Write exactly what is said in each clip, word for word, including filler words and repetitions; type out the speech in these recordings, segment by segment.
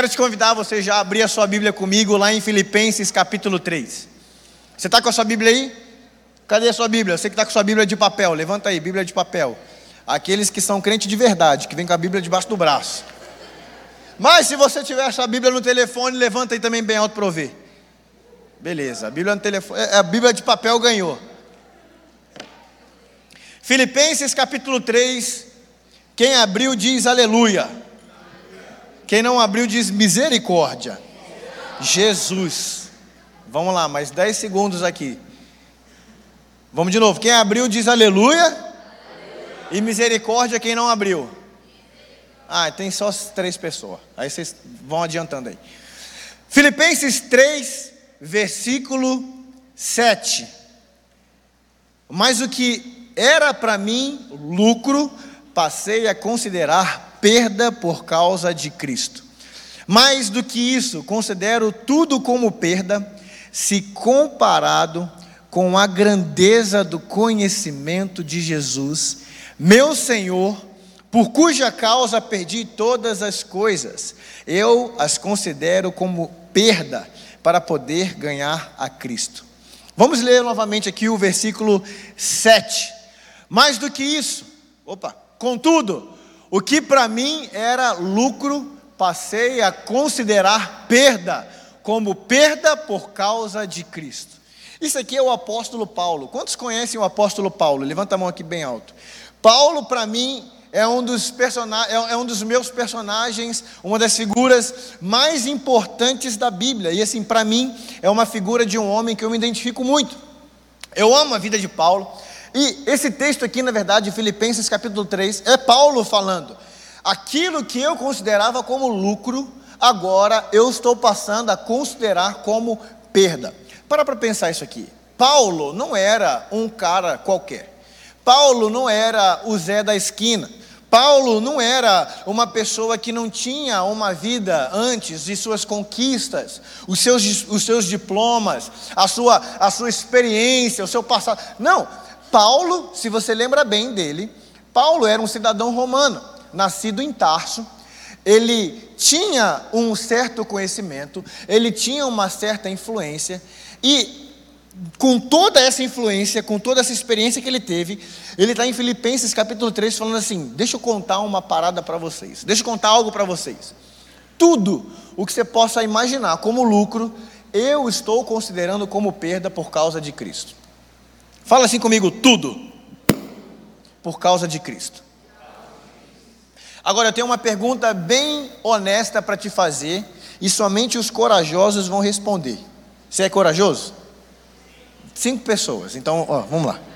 quero te convidar a você já abrir a sua Bíblia comigo lá em Filipenses capítulo três. Você está com a sua Bíblia aí? Cadê a sua Bíblia? Você que está com a sua Bíblia de papel, levanta aí, Bíblia de papel. Aqueles que são crentes de verdade, que vem com a Bíblia debaixo do braço. Mas se você tiver essa Bíblia no telefone, levanta aí também bem alto para eu ver. Beleza, a Bíblia no telefone, a Bíblia de papel ganhou. Filipenses capítulo três, quem abriu diz aleluia. Quem não abriu diz misericórdia. Jesus. Vamos lá, mais dez segundos aqui. Vamos de novo, quem abriu diz aleluia. Aleluia. E misericórdia quem não abriu. Ah, tem só três pessoas. Aí vocês vão adiantando aí. Filipenses três, versículo sete. Mas o que era para mim lucro, passei a considerar perda por causa de Cristo. Mais do que isso, considero tudo como perda, se comparado com a grandeza do conhecimento de Jesus, meu Senhor, por cuja causa perdi todas as coisas. Eu as considero como perda para poder ganhar a Cristo. Vamos ler novamente aqui o versículo sete. Mais do que isso, opa, contudo, o que para mim era lucro, passei a considerar perda, como perda por causa de Cristo. Isso aqui é o apóstolo Paulo. Quantos conhecem o apóstolo Paulo? Levanta a mão aqui bem alto. Paulo, para mim, é um dos persona- é um dos meus personagens, uma das figuras mais importantes da Bíblia. E assim, para mim, é uma figura de um homem que eu me identifico muito. Eu amo a vida de Paulo. E esse texto aqui, na verdade, Filipenses capítulo três, é Paulo falando. Aquilo que eu considerava como lucro, agora eu estou passando a considerar como perda. Para para pensar isso aqui. Paulo não era um cara qualquer. Paulo não era o Zé da esquina. Paulo não era uma pessoa que não tinha uma vida antes de suas conquistas, os seus, os seus diplomas, a sua, a sua experiência, o seu passado. Não. Paulo, se você lembra bem dele, Paulo era um cidadão romano, nascido em Tarso. Ele tinha um certo conhecimento, ele tinha uma certa influência, e com toda essa influência, com toda essa experiência que ele teve, ele está em Filipenses capítulo três falando assim: deixa eu contar uma parada para vocês, deixa eu contar algo para vocês. Tudo o que você possa imaginar como lucro, eu estou considerando como perda por causa de Cristo. Fala assim comigo, tudo por causa de Cristo. Agora eu tenho uma pergunta bem honesta para te fazer, e somente os corajosos vão responder. Você é corajoso? Cinco pessoas, então ó, vamos lá.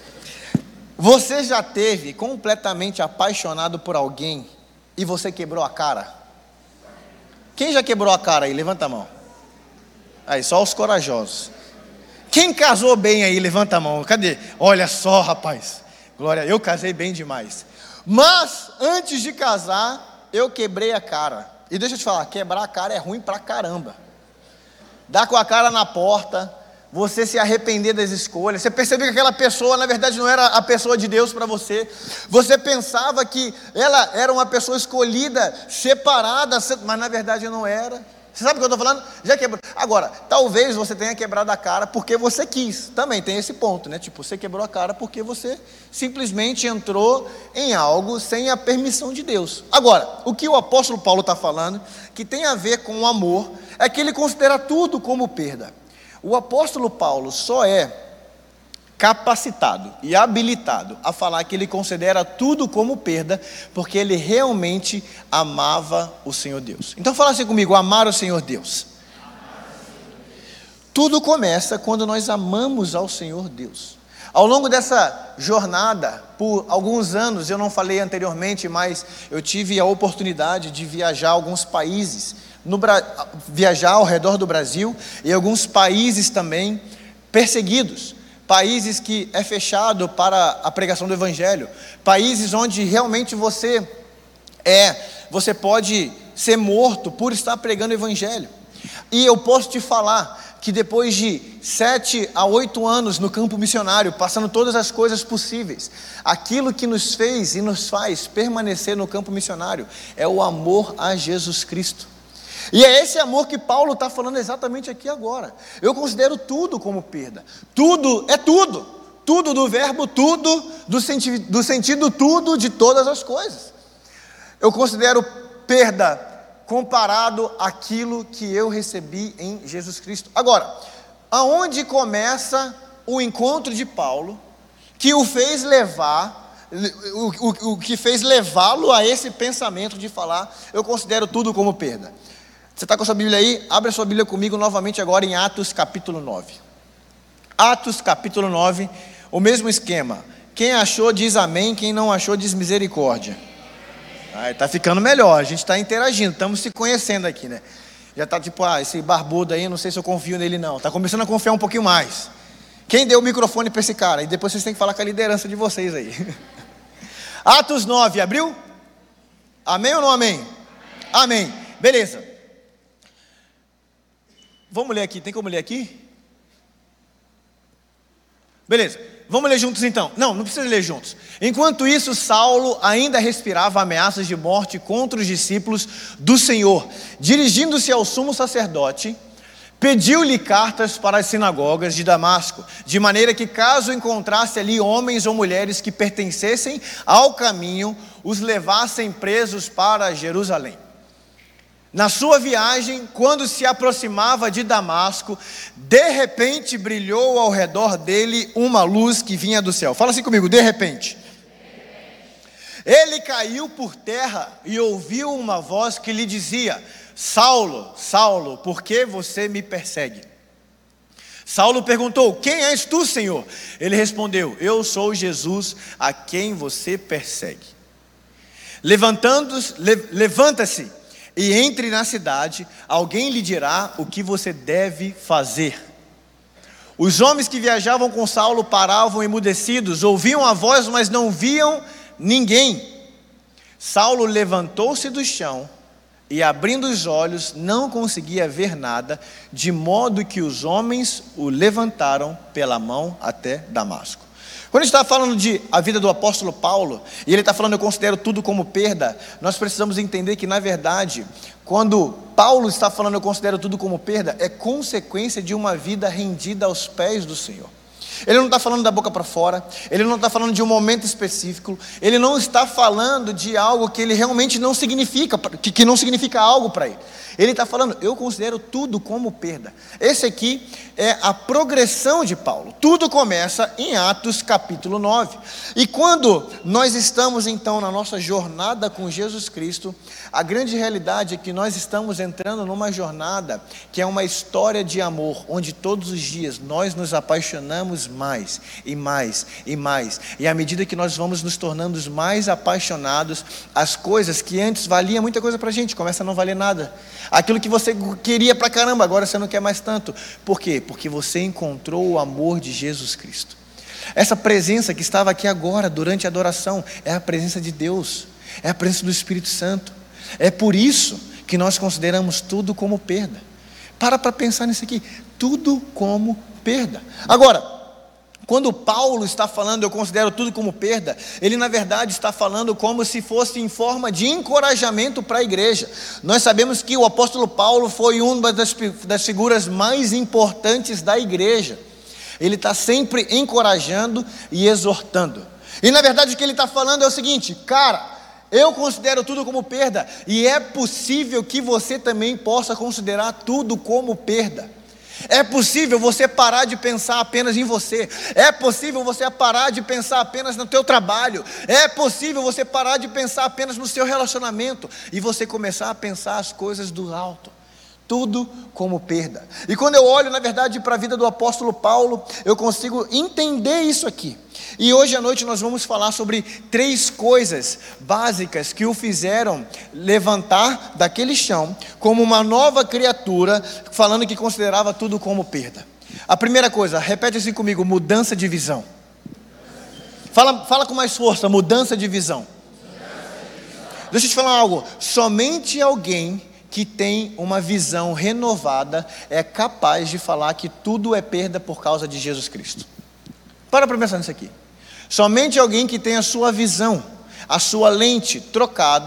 Você já teve completamente apaixonado por alguém e você quebrou a cara? Quem já quebrou a cara aí? Levanta a mão. Aí, só os corajosos. Quem casou bem aí? Levanta a mão. Cadê? Olha só, rapaz. Glória, eu casei bem demais. Mas, antes de casar, eu quebrei a cara. E deixa eu te falar, quebrar a cara é ruim pra caramba. Dar com a cara na porta, você se arrepender das escolhas, você perceber que aquela pessoa, na verdade, não era a pessoa de Deus para você. Você pensava que ela era uma pessoa escolhida, separada, mas na verdade não era. Você sabe o que eu estou falando? Já quebrou. Agora, talvez você tenha quebrado a cara porque você quis. Também tem esse ponto, né? Tipo, você quebrou a cara porque você simplesmente entrou em algo sem a permissão de Deus. Agora, o que o apóstolo Paulo está falando, que tem a ver com o amor, é que ele considera tudo como perda. O apóstolo Paulo só é capacitado e habilitado a falar que ele considera tudo como perda, porque ele realmente amava o Senhor Deus. Então fala assim comigo, amar o Senhor Deus. Tudo começa quando nós amamos ao Senhor Deus. Ao longo dessa jornada, por alguns anos, eu não falei anteriormente, mas eu tive a oportunidade de viajar a alguns países, no, viajar ao redor do Brasil, e alguns países também perseguidos. Países que é fechado para a pregação do Evangelho, países onde realmente você é, você pode ser morto por estar pregando o Evangelho. E eu posso te falar que depois de sete a oito anos no campo missionário, passando todas as coisas possíveis, aquilo que nos fez e nos faz permanecer no campo missionário é o amor a Jesus Cristo. E é esse amor que Paulo está falando exatamente aqui agora. Eu considero tudo como perda. Tudo é tudo. Tudo do verbo tudo, do, senti do sentido tudo de todas as coisas. Eu considero perda comparado àquilo que eu recebi em Jesus Cristo. Agora, aonde começa o encontro de Paulo, que o fez levar, o, o, o que fez levá-lo a esse pensamento de falar, eu considero tudo como perda? Você está com a sua Bíblia aí? Abre a sua Bíblia comigo novamente agora em Atos capítulo nove. Atos capítulo nove, o mesmo esquema. Quem achou diz amém, quem não achou diz misericórdia. Está ficando melhor, a gente está interagindo, estamos se conhecendo aqui, né? Já está tipo, ah, esse barbudo aí, não sei se eu confio nele não. Está começando a confiar um pouquinho mais. Quem deu o microfone para esse cara? E depois vocês têm que falar com a liderança de vocês aí. Atos nove, abriu? Amém ou não amém? Amém. Amém. Beleza. Vamos ler aqui, tem como ler aqui? Beleza, vamos ler juntos então. Não, não precisa ler juntos. Enquanto isso, Saulo ainda respirava ameaças de morte contra os discípulos do Senhor. Dirigindo-se ao sumo sacerdote, pediu-lhe cartas para as sinagogas de Damasco, de maneira que caso encontrasse ali homens ou mulheres que pertencessem ao caminho, os levassem presos para Jerusalém. Na sua viagem, quando se aproximava de Damasco, de repente brilhou ao redor dele uma luz que vinha do céu. Fala assim comigo, de repente. Ele caiu por terra e ouviu uma voz que lhe dizia: Saulo, Saulo, por que você me persegue? Saulo perguntou: quem és tu, Senhor? Ele respondeu: eu sou Jesus, a quem você persegue. Levantando-se, le, levanta-se e entre na cidade, alguém lhe dirá o que você deve fazer. Os homens que viajavam com Saulo paravam emudecidos, ouviam a voz, mas não viam ninguém. Saulo levantou-se do chão e, abrindo os olhos, não conseguia ver nada, de modo que os homens o levantaram pela mão até Damasco. Quando a gente está falando de a vida do apóstolo Paulo, e ele está falando eu considero tudo como perda, nós precisamos entender que na verdade, quando Paulo está falando eu considero tudo como perda, é consequência de uma vida rendida aos pés do Senhor. Ele não está falando da boca para fora, ele não está falando de um momento específico, ele não está falando de algo que ele realmente não significa, que, que não significa algo para ele. Ele está falando, eu considero tudo como perda. Esse aqui é a progressão de Paulo. Tudo começa em Atos capítulo nove. E quando nós estamos então na nossa jornada com Jesus Cristo, a grande realidade é que nós estamos entrando numa jornada que é uma história de amor, onde todos os dias nós nos apaixonamos mais e mais e mais. E à medida que nós vamos nos tornando mais apaixonados, as coisas que antes valiam muita coisa para a gente, começa a não valer nada. Aquilo que você queria pra caramba, agora você não quer mais tanto. Por quê? Porque você encontrou o amor de Jesus Cristo. Essa presença que estava aqui agora, durante a adoração, é a presença de Deus, é a presença do Espírito Santo. É por isso que nós consideramos tudo como perda. Para para pensar nisso aqui, tudo como perda. Agora, quando Paulo está falando, eu considero tudo como perda, ele na verdade está falando como se fosse em forma de encorajamento para a igreja. Nós sabemos que o apóstolo Paulo foi uma das, das figuras mais importantes da igreja. Ele está sempre encorajando e exortando. E na verdade o que ele está falando é o seguinte: cara, eu considero tudo como perda, e é possível que você também possa considerar tudo como perda. É possível você parar de pensar apenas em você. É possível você parar de pensar apenas no teu trabalho. É possível você parar de pensar apenas no seu relacionamento e você começar a pensar as coisas do alto. Tudo como perda. E quando eu olho na verdade para a vida do apóstolo Paulo, eu consigo entender isso aqui. E hoje à noite nós vamos falar sobre três coisas básicas que o fizeram levantar daquele chão como uma nova criatura, falando que considerava tudo como perda. A primeira coisa, repete assim comigo: mudança de visão. Fala, fala com mais força, mudança de visão. Deixa eu te falar algo, somente alguém que tem uma visão renovada é capaz de falar que tudo é perda por causa de Jesus Cristo. Para para pensar nisso aqui. Somente alguém que tem a sua visão, a sua lente trocada,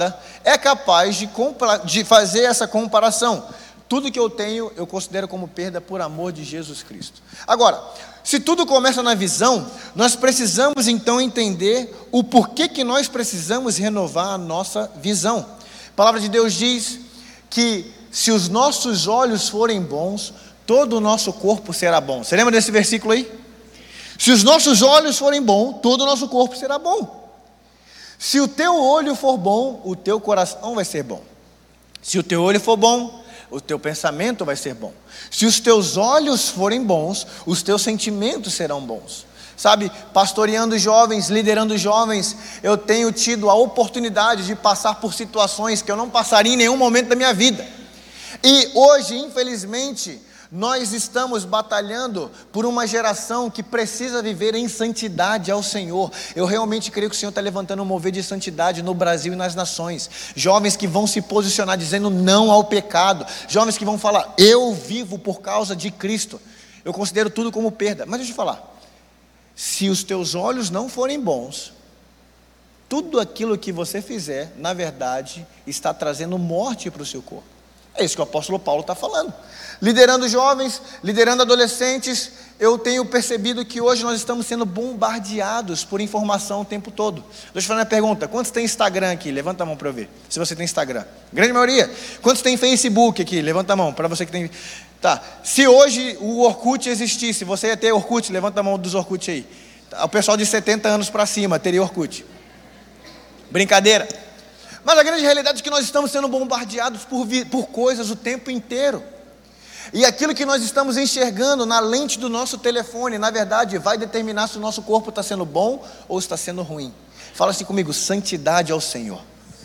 é capaz de, compra, de fazer essa comparação. Tudo que eu tenho, eu considero como perda por amor de Jesus Cristo. Agora, se tudo começa na visão, nós precisamos então entender o porquê que nós precisamos renovar a nossa visão. A palavra de Deus diz que se os nossos olhos forem bons, todo o nosso corpo será bom. Você lembra desse versículo aí? Se os nossos olhos forem bons, todo o nosso corpo será bom. Se o teu olho for bom, o teu coração vai ser bom. Se o teu olho for bom, o teu pensamento vai ser bom. Se os teus olhos forem bons, os teus sentimentos serão bons. Sabe, pastoreando jovens, liderando jovens, eu tenho tido a oportunidade de passar por situações que eu não passaria em nenhum momento da minha vida. E hoje, infelizmente, nós estamos batalhando por uma geração que precisa viver em santidade ao Senhor. Eu realmente creio que o Senhor está levantando um mover de santidade no Brasil e nas nações. Jovens que vão se posicionar dizendo não ao pecado. Jovens que vão falar, eu vivo por causa de Cristo. Eu considero tudo como perda. Mas deixa eu te falar, se os teus olhos não forem bons, tudo aquilo que você fizer, na verdade, está trazendo morte para o seu corpo. É isso que o apóstolo Paulo está falando. Liderando jovens, liderando adolescentes, eu tenho percebido que hoje nós estamos sendo bombardeados por informação o tempo todo. Deixa eu te fazer uma pergunta, quantos tem Instagram aqui? Levanta a mão para eu ver, se você tem Instagram. Grande maioria. Quantos tem Facebook aqui? Levanta a mão, para você que tem... Tá, se hoje o Orkut existisse, você ia ter Orkut? Levanta a mão dos Orkut aí. O pessoal de setenta anos para cima teria Orkut. Brincadeira. Mas a grande realidade é que nós estamos sendo bombardeados por, por coisas o tempo inteiro. E aquilo que nós estamos enxergando na lente do nosso telefone, na verdade, vai determinar se o nosso corpo está sendo bom ou está sendo ruim. Fala assim comigo, santidade ao Senhor.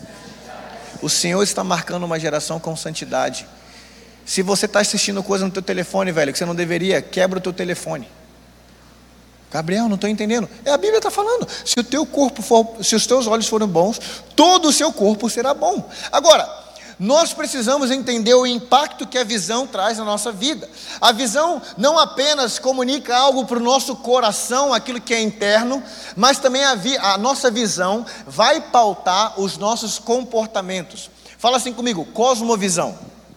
O Senhor está marcando uma geração com santidade. Se você está assistindo coisa no teu telefone, velho, que você não deveria, quebra o teu telefone. Gabriel, não estou entendendo. É, a Bíblia está falando, se o teu corpo for, se os teus olhos forem bons, todo o seu corpo será bom. Agora, nós precisamos entender o impacto que a visão traz na nossa vida. A visão não apenas comunica algo para o nosso coração, aquilo que é interno, mas também a, vi, a nossa visão vai pautar os nossos comportamentos. Fala assim comigo, cosmovisão.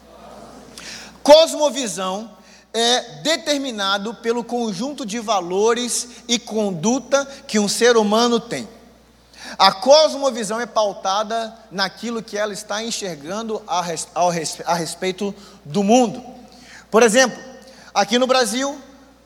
Cosmovisão é determinado pelo conjunto de valores e conduta que um ser humano tem. A cosmovisão é pautada naquilo que ela está enxergando a, res, ao res, a respeito do mundo. Por exemplo, aqui no Brasil,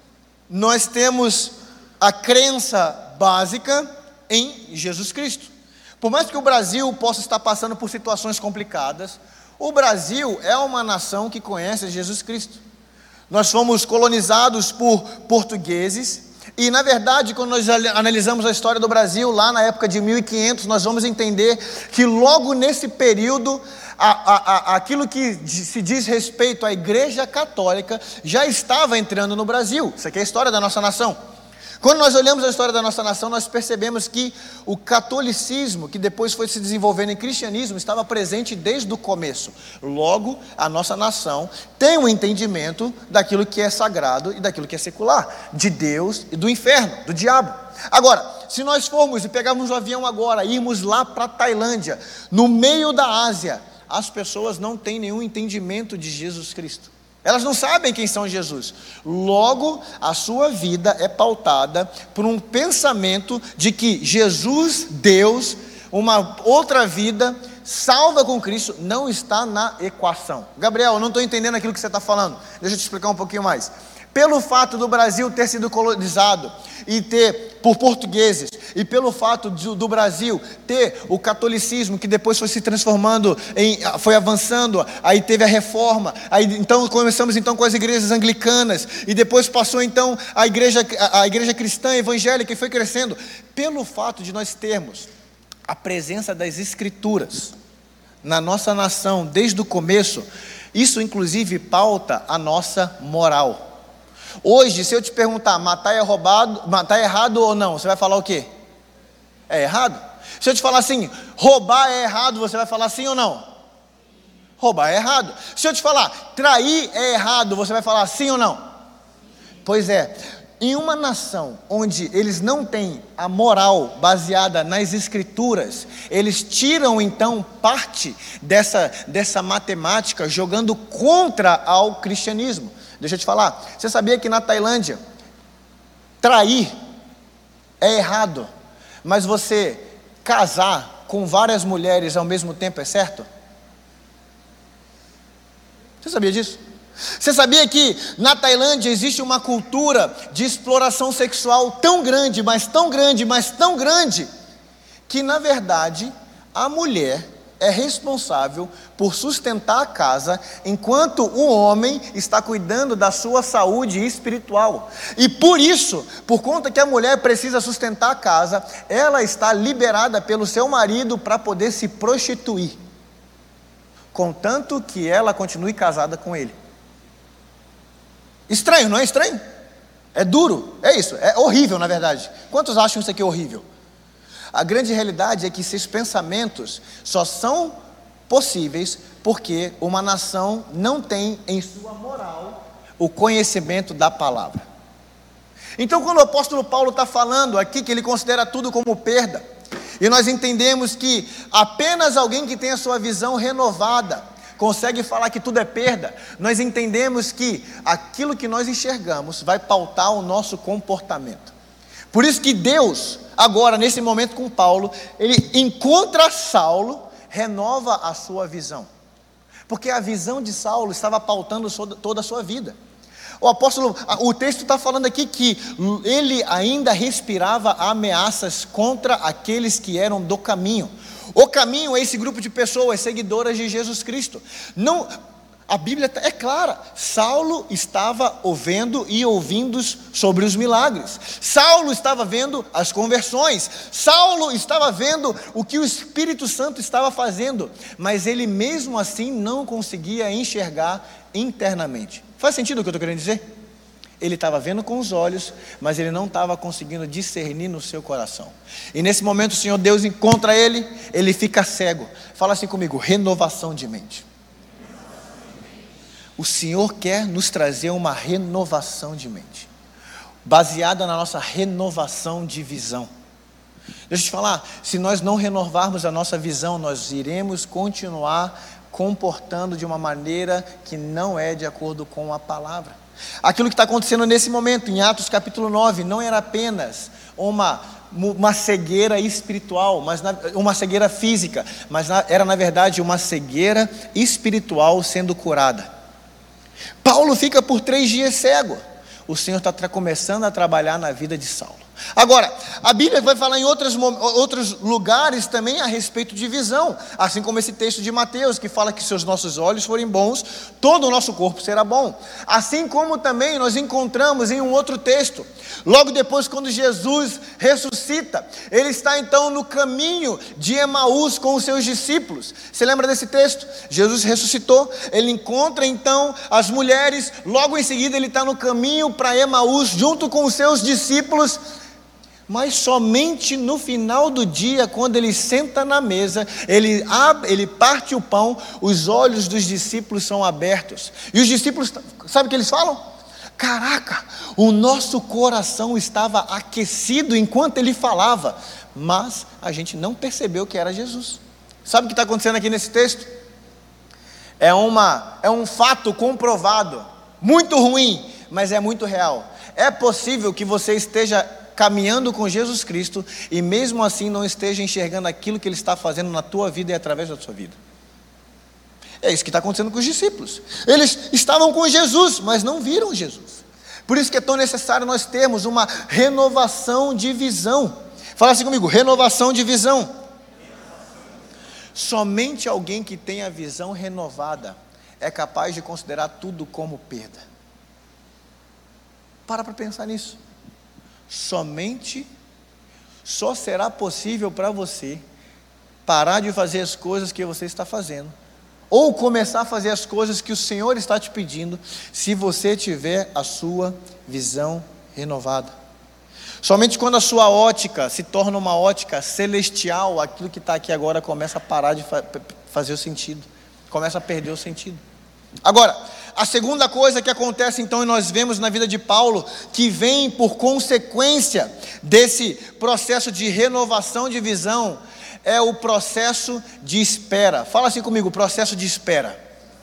nós temos a crença básica em Jesus Cristo. Por mais que o Brasil possa estar passando por situações complicadas, o Brasil é uma nação que conhece Jesus Cristo. Nós fomos colonizados por portugueses e, na verdade, quando nós analisamos a história do Brasil, lá na época de mil e quinhentos, nós vamos entender que logo nesse período, a, a, a, aquilo que se diz respeito à Igreja Católica já estava entrando no Brasil. Isso aqui é a história da nossa nação. Quando nós olhamos a história da nossa nação, nós percebemos que o catolicismo, que depois foi se desenvolvendo em cristianismo, estava presente desde o começo. Logo, a nossa nação tem um entendimento daquilo que é sagrado e daquilo que é secular, de Deus e do inferno, do diabo. Agora, se nós formos e pegarmos um avião agora, irmos lá para a Tailândia, no meio da Ásia, as pessoas não têm nenhum entendimento de Jesus Cristo. Elas não sabem quem são Jesus. Logo, a sua vida é pautada por um pensamento de que Jesus, Deus, uma outra vida, salva com Cristo, não está na equação. Gabriel, eu não estou entendendo aquilo que você está falando. Deixa eu te explicar um pouquinho mais. Pelo fato do Brasil ter sido colonizado e ter por portugueses, e pelo fato de, do Brasil ter o catolicismo, que depois foi se transformando, em, foi avançando, aí teve a reforma, aí então começamos então com as igrejas anglicanas, e depois passou então a igreja, a, a igreja cristã evangélica, e foi crescendo, pelo fato de nós termos a presença das escrituras na nossa nação desde o começo, isso inclusive pauta a nossa moral. Hoje, se eu te perguntar, matar é roubado, matar é errado ou não, você vai falar o quê? É errado? Se eu te falar assim, roubar é errado, você vai falar sim ou não? Roubar é errado. Se eu te falar, trair é errado, você vai falar sim ou não? Pois é, em uma nação onde eles não têm a moral baseada nas escrituras, eles tiram então parte dessa, dessa matemática, jogando contra ao cristianismo. Deixa eu te falar, você sabia que na Tailândia, trair é errado, mas você casar com várias mulheres ao mesmo tempo é certo? Você sabia disso? Você sabia que na Tailândia existe uma cultura de exploração sexual tão grande, mas tão grande, mas tão grande, que na verdade a mulher é responsável por sustentar a casa, enquanto o homem está cuidando da sua saúde espiritual. E por isso, por conta que a mulher precisa sustentar a casa, ela está liberada pelo seu marido para poder se prostituir, contanto que ela continue casada com ele. Estranho, não é estranho? É duro, é isso, é horrível na verdade. Quantos acham isso aqui horrível? A grande realidade é que esses pensamentos só são possíveis porque uma nação não tem em sua moral o conhecimento da palavra. Então, quando o apóstolo Paulo está falando aqui que ele considera tudo como perda, e nós entendemos que apenas alguém que tem a sua visão renovada consegue falar que tudo é perda, nós entendemos que aquilo que nós enxergamos vai pautar o nosso comportamento. Por isso que Deus, agora nesse momento com Paulo, ele encontra Saulo, renova a sua visão, porque a visão de Saulo estava pautando toda a sua vida. O apóstolo, o texto está falando aqui que ele ainda respirava ameaças contra aqueles que eram do caminho. O caminho é esse grupo de pessoas seguidoras de Jesus Cristo. Não, a Bíblia é clara, Saulo estava ouvindo e ouvindo sobre os milagres, Saulo estava vendo as conversões, Saulo estava vendo o que o Espírito Santo estava fazendo, mas ele mesmo assim não conseguia enxergar internamente. Faz sentido o que eu estou querendo dizer? Ele estava vendo com os olhos, mas ele não estava conseguindo discernir no seu coração. E nesse momento o Senhor Deus encontra ele, ele fica cego. Fala assim comigo, renovação de mente. O Senhor quer nos trazer uma renovação de mente, baseada na nossa renovação de visão. Deixa eu te falar, se nós não renovarmos a nossa visão, nós iremos continuar comportando de uma maneira que não é de acordo com a palavra. Aquilo que está acontecendo nesse momento, em Atos capítulo nove, não era apenas uma, uma cegueira espiritual, mas na, uma cegueira física, mas na, era na verdade uma cegueira espiritual sendo curada. Paulo fica por três dias cego. O Senhor está começando a trabalhar na vida de Saulo. Agora, a Bíblia vai falar em outros, outros lugares também a respeito de visão, assim como esse texto de Mateus, que fala que se os nossos olhos forem bons, todo o nosso corpo será bom. Assim como também nós encontramos em um outro texto, logo depois quando Jesus ressuscita, ele está então no caminho de Emaús com os seus discípulos. Você lembra desse texto? Jesus ressuscitou, ele encontra então as mulheres, logo em seguida ele está no caminho para Emaús junto com os seus discípulos. Mas somente no final do dia, quando ele senta na mesa, ele, abre, ele parte o pão, os olhos dos discípulos são abertos. E os discípulos, sabe o que eles falam? Caraca, o nosso coração estava aquecido enquanto ele falava, mas a gente não percebeu que era Jesus. Sabe o que está acontecendo aqui nesse texto? É, uma, é um fato comprovado, muito ruim, mas é muito real. É possível que você esteja caminhando com Jesus Cristo e mesmo assim não esteja enxergando aquilo que Ele está fazendo na tua vida e através da sua vida. É isso que está acontecendo com os discípulos. Eles estavam com Jesus, mas não viram Jesus. Por isso que é tão necessário nós termos uma renovação de visão. Fala assim comigo, renovação de visão. Somente alguém que tem a visão renovada é capaz de considerar tudo como perda. Para para pensar nisso. Somente, só será possível para você parar de fazer as coisas que você está fazendo, ou começar a fazer as coisas que o Senhor está te pedindo, se você tiver a sua visão renovada. Somente quando a sua ótica se torna uma ótica celestial, aquilo que está aqui agora começa a parar de fa- fazer o sentido, começa a perder o sentido. Agora, A segunda coisa que acontece então, e nós vemos na vida de Paulo, que vem por consequência desse processo de renovação de visão, é o processo de espera. Fala assim comigo, processo de espera.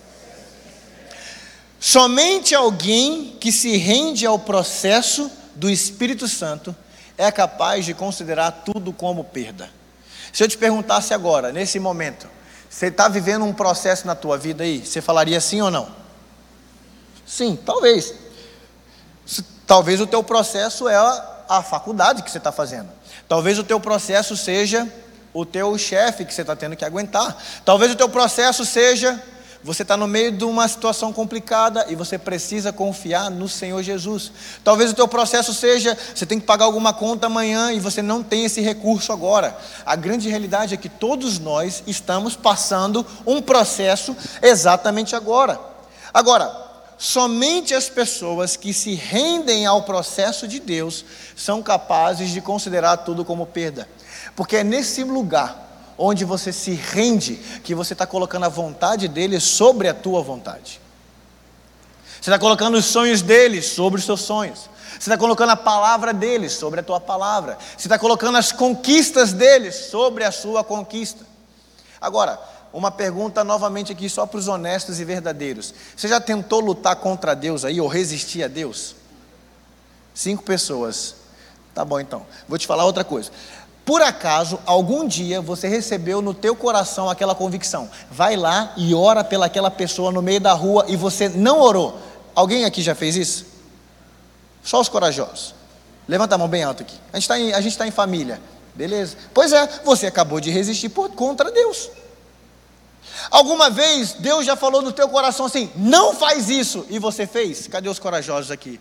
Somente alguém que se rende ao processo do Espírito Santo é capaz de considerar tudo como perda. Se eu te perguntasse agora, nesse momento, você está vivendo um processo na tua vida aí, você falaria sim ou não? Sim, talvez. Talvez o teu processo é a, a faculdade que você está fazendo. Talvez o teu processo seja o teu chefe que você está tendo que aguentar. Talvez o teu processo seja, você está no meio de uma situação complicada e você precisa confiar no Senhor Jesus. Talvez o teu processo seja, você tem que pagar alguma conta amanhã e você não tem esse recurso agora. A grande realidade é que todos nós estamos passando um processo exatamente agora. Agora, somente as pessoas que se rendem ao processo de Deus são capazes de considerar tudo como perda. Porque é nesse lugar onde você se rende que você está colocando a vontade dele sobre a tua vontade. Você está colocando os sonhos dele sobre os seus sonhos. Você está colocando a palavra dele sobre a tua palavra. Você está colocando as conquistas dele sobre a sua conquista. Agora, uma pergunta novamente aqui só para os honestos e verdadeiros. Você já tentou lutar contra Deus aí, ou resistir a Deus? Cinco pessoas. Tá bom então, vou te falar outra coisa. Por acaso, algum dia você recebeu no teu coração aquela convicção? Vai lá e ora pelaquela pessoa no meio da rua e você não orou. Alguém aqui já fez isso? Só os corajosos. Levanta a mão bem alto aqui. A gente está em, a gente tá em família. Beleza? Pois é, você acabou de resistir por, contra Deus. Alguma vez Deus já falou no teu coração assim, não faz isso, e você fez? Cadê os corajosos aqui?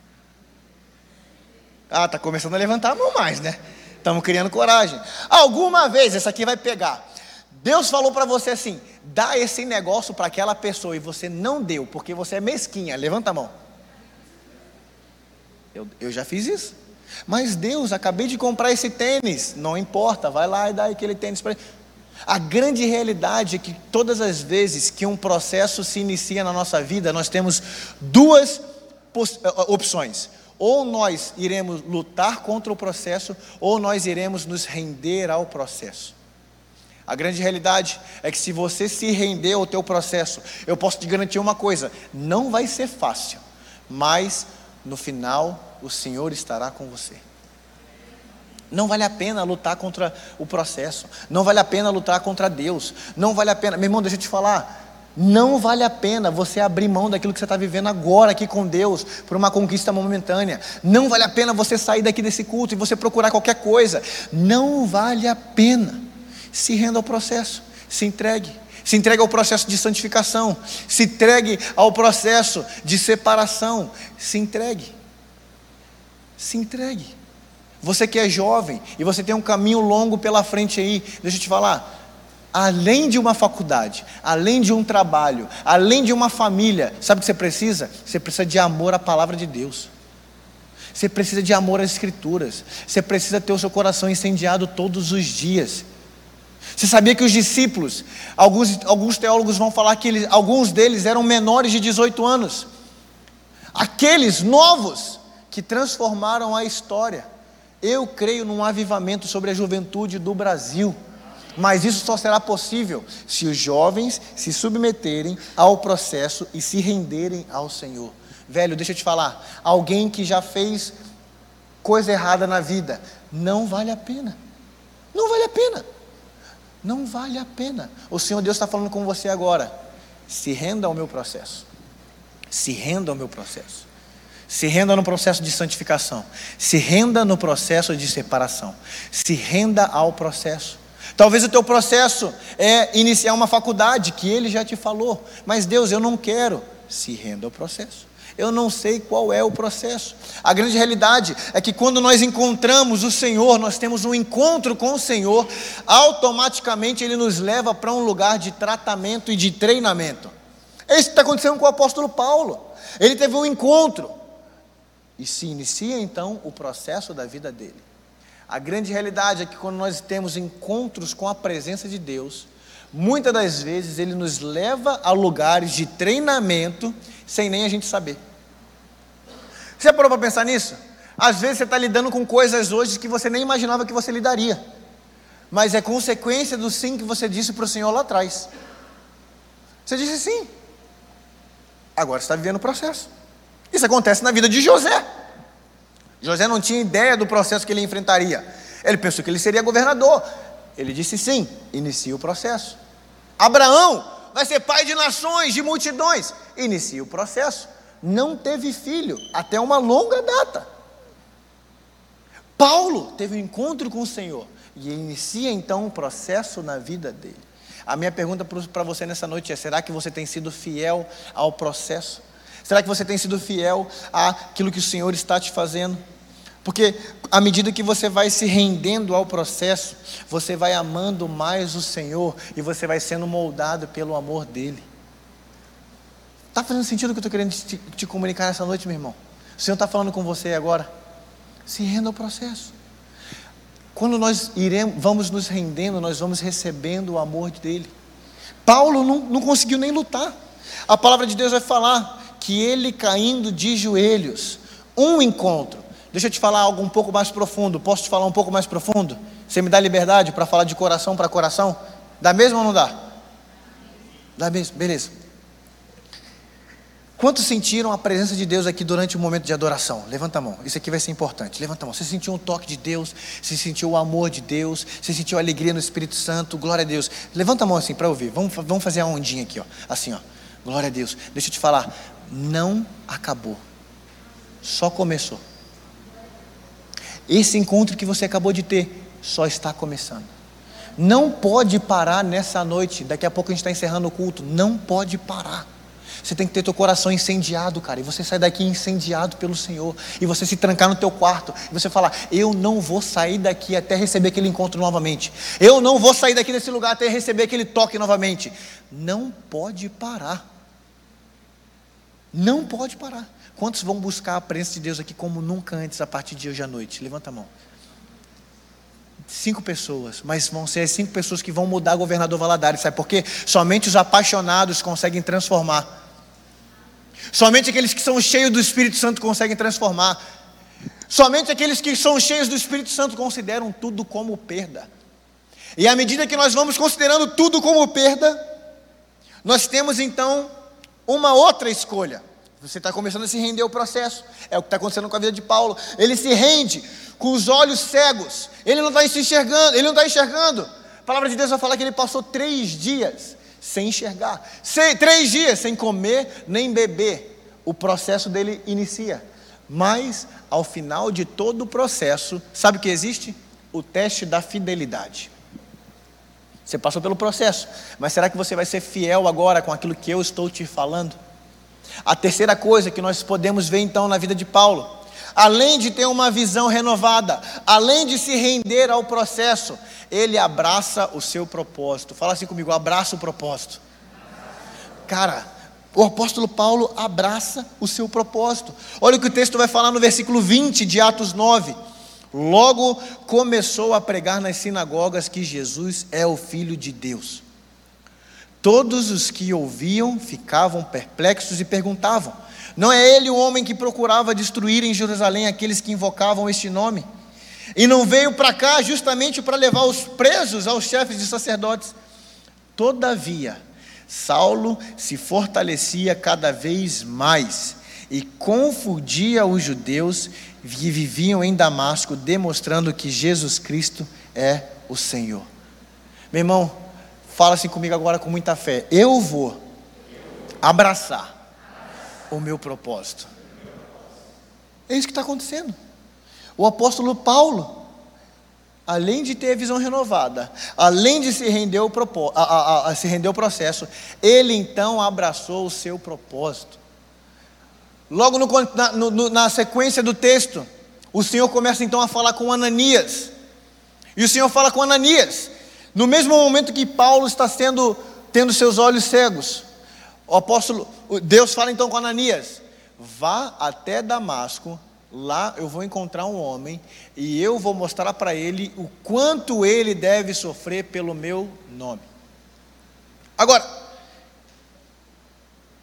Ah, está começando a levantar a mão mais, né? Estamos criando coragem. Alguma vez, essa aqui vai pegar, Deus falou para você assim, dá esse negócio para aquela pessoa, e você não deu, porque você é mesquinha. Levanta a mão. Eu, eu já fiz isso. Mas Deus, acabei de comprar esse tênis, não importa, vai lá e dá aquele tênis para ele. A grande realidade é que todas as vezes que um processo se inicia na nossa vida, nós temos duas opções. Ou nós iremos lutar contra o processo, ou nós iremos nos render ao processo. A grande realidade é que se você se render ao teu processo, eu posso te garantir uma coisa, não vai ser fácil, mas no final o Senhor estará com você. Não vale a pena lutar contra o processo, não vale a pena lutar contra Deus, não vale a pena, meu irmão, deixa eu te falar, não vale a pena você abrir mão daquilo que você está vivendo agora aqui com Deus, por uma conquista momentânea. Não vale a pena você sair daqui desse culto e você procurar qualquer coisa. Não vale a pena. Se renda ao processo, se entregue, se entregue ao processo de santificação, se entregue ao processo de separação, se entregue, se entregue. Você que é jovem e você tem um caminho longo pela frente aí, deixa eu te falar, além de uma faculdade, além de um trabalho, além de uma família, sabe o que você precisa? Você precisa de amor à palavra de Deus, você precisa de amor às escrituras, você precisa ter o seu coração incendiado todos os dias. Você sabia que os discípulos, alguns, alguns teólogos vão falar que eles, alguns deles eram menores de dezoito anos, aqueles novos que transformaram a história. Eu creio num avivamento sobre a juventude do Brasil, mas isso só será possível se os jovens se submeterem ao processo e se renderem ao Senhor. Velho, deixa eu te falar, alguém que já fez coisa errada na vida, não vale a pena, não vale a pena, não vale a pena. O Senhor Deus está falando com você agora, se renda ao meu processo, se renda ao meu processo. Se renda no processo de santificação, se renda no processo de separação, se renda ao processo. Talvez o teu processo é iniciar uma faculdade, que Ele já te falou, mas Deus, eu não quero. Se renda ao processo. Eu não sei qual é o processo. A grande realidade é que quando nós encontramos o Senhor, nós temos um encontro com o Senhor, automaticamente Ele nos leva para um lugar de tratamento e de treinamento. É isso que está acontecendo com o apóstolo Paulo. Ele teve um encontro e se inicia então o processo da vida dele. A grande realidade é que quando nós temos encontros com a presença de Deus, muitas das vezes Ele nos leva a lugares de treinamento, sem nem a gente saber. Você parou para pensar nisso? Às vezes você está lidando com coisas hoje que você nem imaginava que você lidaria, mas é consequência do sim que você disse para o Senhor lá atrás. Você disse sim, agora você está vivendo o processo. Isso acontece na vida de José. José não tinha ideia do processo que ele enfrentaria. Ele pensou que ele seria governador. Ele disse sim, inicia o processo. Abraão vai ser pai de nações, de multidões. Inicia o processo. Não teve filho até uma longa data. Paulo teve um encontro com o Senhor e inicia então um processo na vida dele. A minha pergunta para você nessa noite é: será que você tem sido fiel ao processo? Será que você tem sido fiel àquilo que o Senhor está te fazendo? Porque à medida que você vai se rendendo ao processo, você vai amando mais o Senhor e você vai sendo moldado pelo amor dEle. Está fazendo sentido o que eu estou querendo te, te comunicar nessa noite, meu irmão? O Senhor está falando com você agora. Se renda ao processo. Quando nós iremos, vamos nos rendendo, nós vamos recebendo o amor dEle. Paulo não, não conseguiu nem lutar. A palavra de Deus vai falar que ele caindo de joelhos, um encontro. Deixa eu te falar algo um pouco mais profundo. Posso te falar um pouco mais profundo? Você me dá liberdade para falar de coração para coração? Dá mesmo ou não dá? Dá mesmo, beleza. Quantos sentiram a presença de Deus aqui durante o momento de adoração? Levanta a mão, isso aqui vai ser importante. Levanta a mão. Você sentiu um toque de Deus? Você sentiu o amor de Deus? Você sentiu a alegria no Espírito Santo? Glória a Deus. Levanta a mão assim para ouvir. Vamos, vamos fazer a ondinha aqui, ó. Assim, ó. Glória a Deus. Deixa eu te falar, não acabou, só começou. Esse encontro que você acabou de ter só está começando. Não pode parar nessa noite. Daqui a pouco a gente está encerrando o culto. Não pode parar. Você tem que ter teu coração incendiado, cara. E você sai daqui incendiado pelo Senhor. E você se trancar no teu quarto. E você falar: eu não vou sair daqui até receber aquele encontro novamente. Eu não vou sair daqui desse lugar até receber aquele toque novamente. Não pode parar. Não pode parar. Quantos vão buscar a presença de Deus aqui como nunca antes a partir de hoje à noite? Levanta a mão. Cinco pessoas, mas vão ser as cinco pessoas que vão mudar governador Valadares. Sabe por quê? Somente os apaixonados conseguem transformar. Somente aqueles que são cheios do Espírito Santo conseguem transformar. Somente aqueles que são cheios do Espírito Santo consideram tudo como perda. E à medida que nós vamos considerando tudo como perda, nós temos então uma outra escolha. Você está começando a se render ao processo. É o que está acontecendo com a vida de Paulo. Ele se rende com os olhos cegos. Ele não está se enxergando. Ele não está enxergando. A palavra de Deus vai falar que ele passou três dias sem enxergar. Sem, três dias sem comer nem beber. O processo dele inicia. Mas ao final de todo o processo, sabe o que existe? O teste da fidelidade. Você passou pelo processo, mas será que você vai ser fiel agora com aquilo que eu estou te falando? A terceira coisa que nós podemos ver então na vida de Paulo, além de ter uma visão renovada, além de se render ao processo, ele abraça o seu propósito. Fala assim comigo: abraça o propósito. Cara, o apóstolo Paulo abraça o seu propósito. Olha o que o texto vai falar no versículo vinte de Atos nove. Logo começou a pregar nas sinagogas que Jesus é o Filho de Deus. Todos os que ouviam ficavam perplexos e perguntavam: não é ele o homem que procurava destruir em Jerusalém aqueles que invocavam este nome? E não veio para cá justamente para levar os presos aos chefes de sacerdotes? Todavia, Saulo se fortalecia cada vez mais e confundia os judeus que viviam em Damasco, demonstrando que Jesus Cristo é o Senhor. Meu irmão, fala assim comigo agora com muita fé: eu vou abraçar o meu propósito. É isso que está acontecendo. O apóstolo Paulo, além de ter a visão renovada, além de se render ao, propó- a, a, a, se render ao processo, ele então abraçou o seu propósito. Logo no, na, no, na sequência do texto, o Senhor começa então a falar com Ananias. E o Senhor fala com Ananias no mesmo momento que Paulo está sendo, tendo seus olhos cegos. O apóstolo, Deus fala então com Ananias: vá até Damasco, lá eu vou encontrar um homem e eu vou mostrar para ele o quanto ele deve sofrer pelo meu nome. Agora,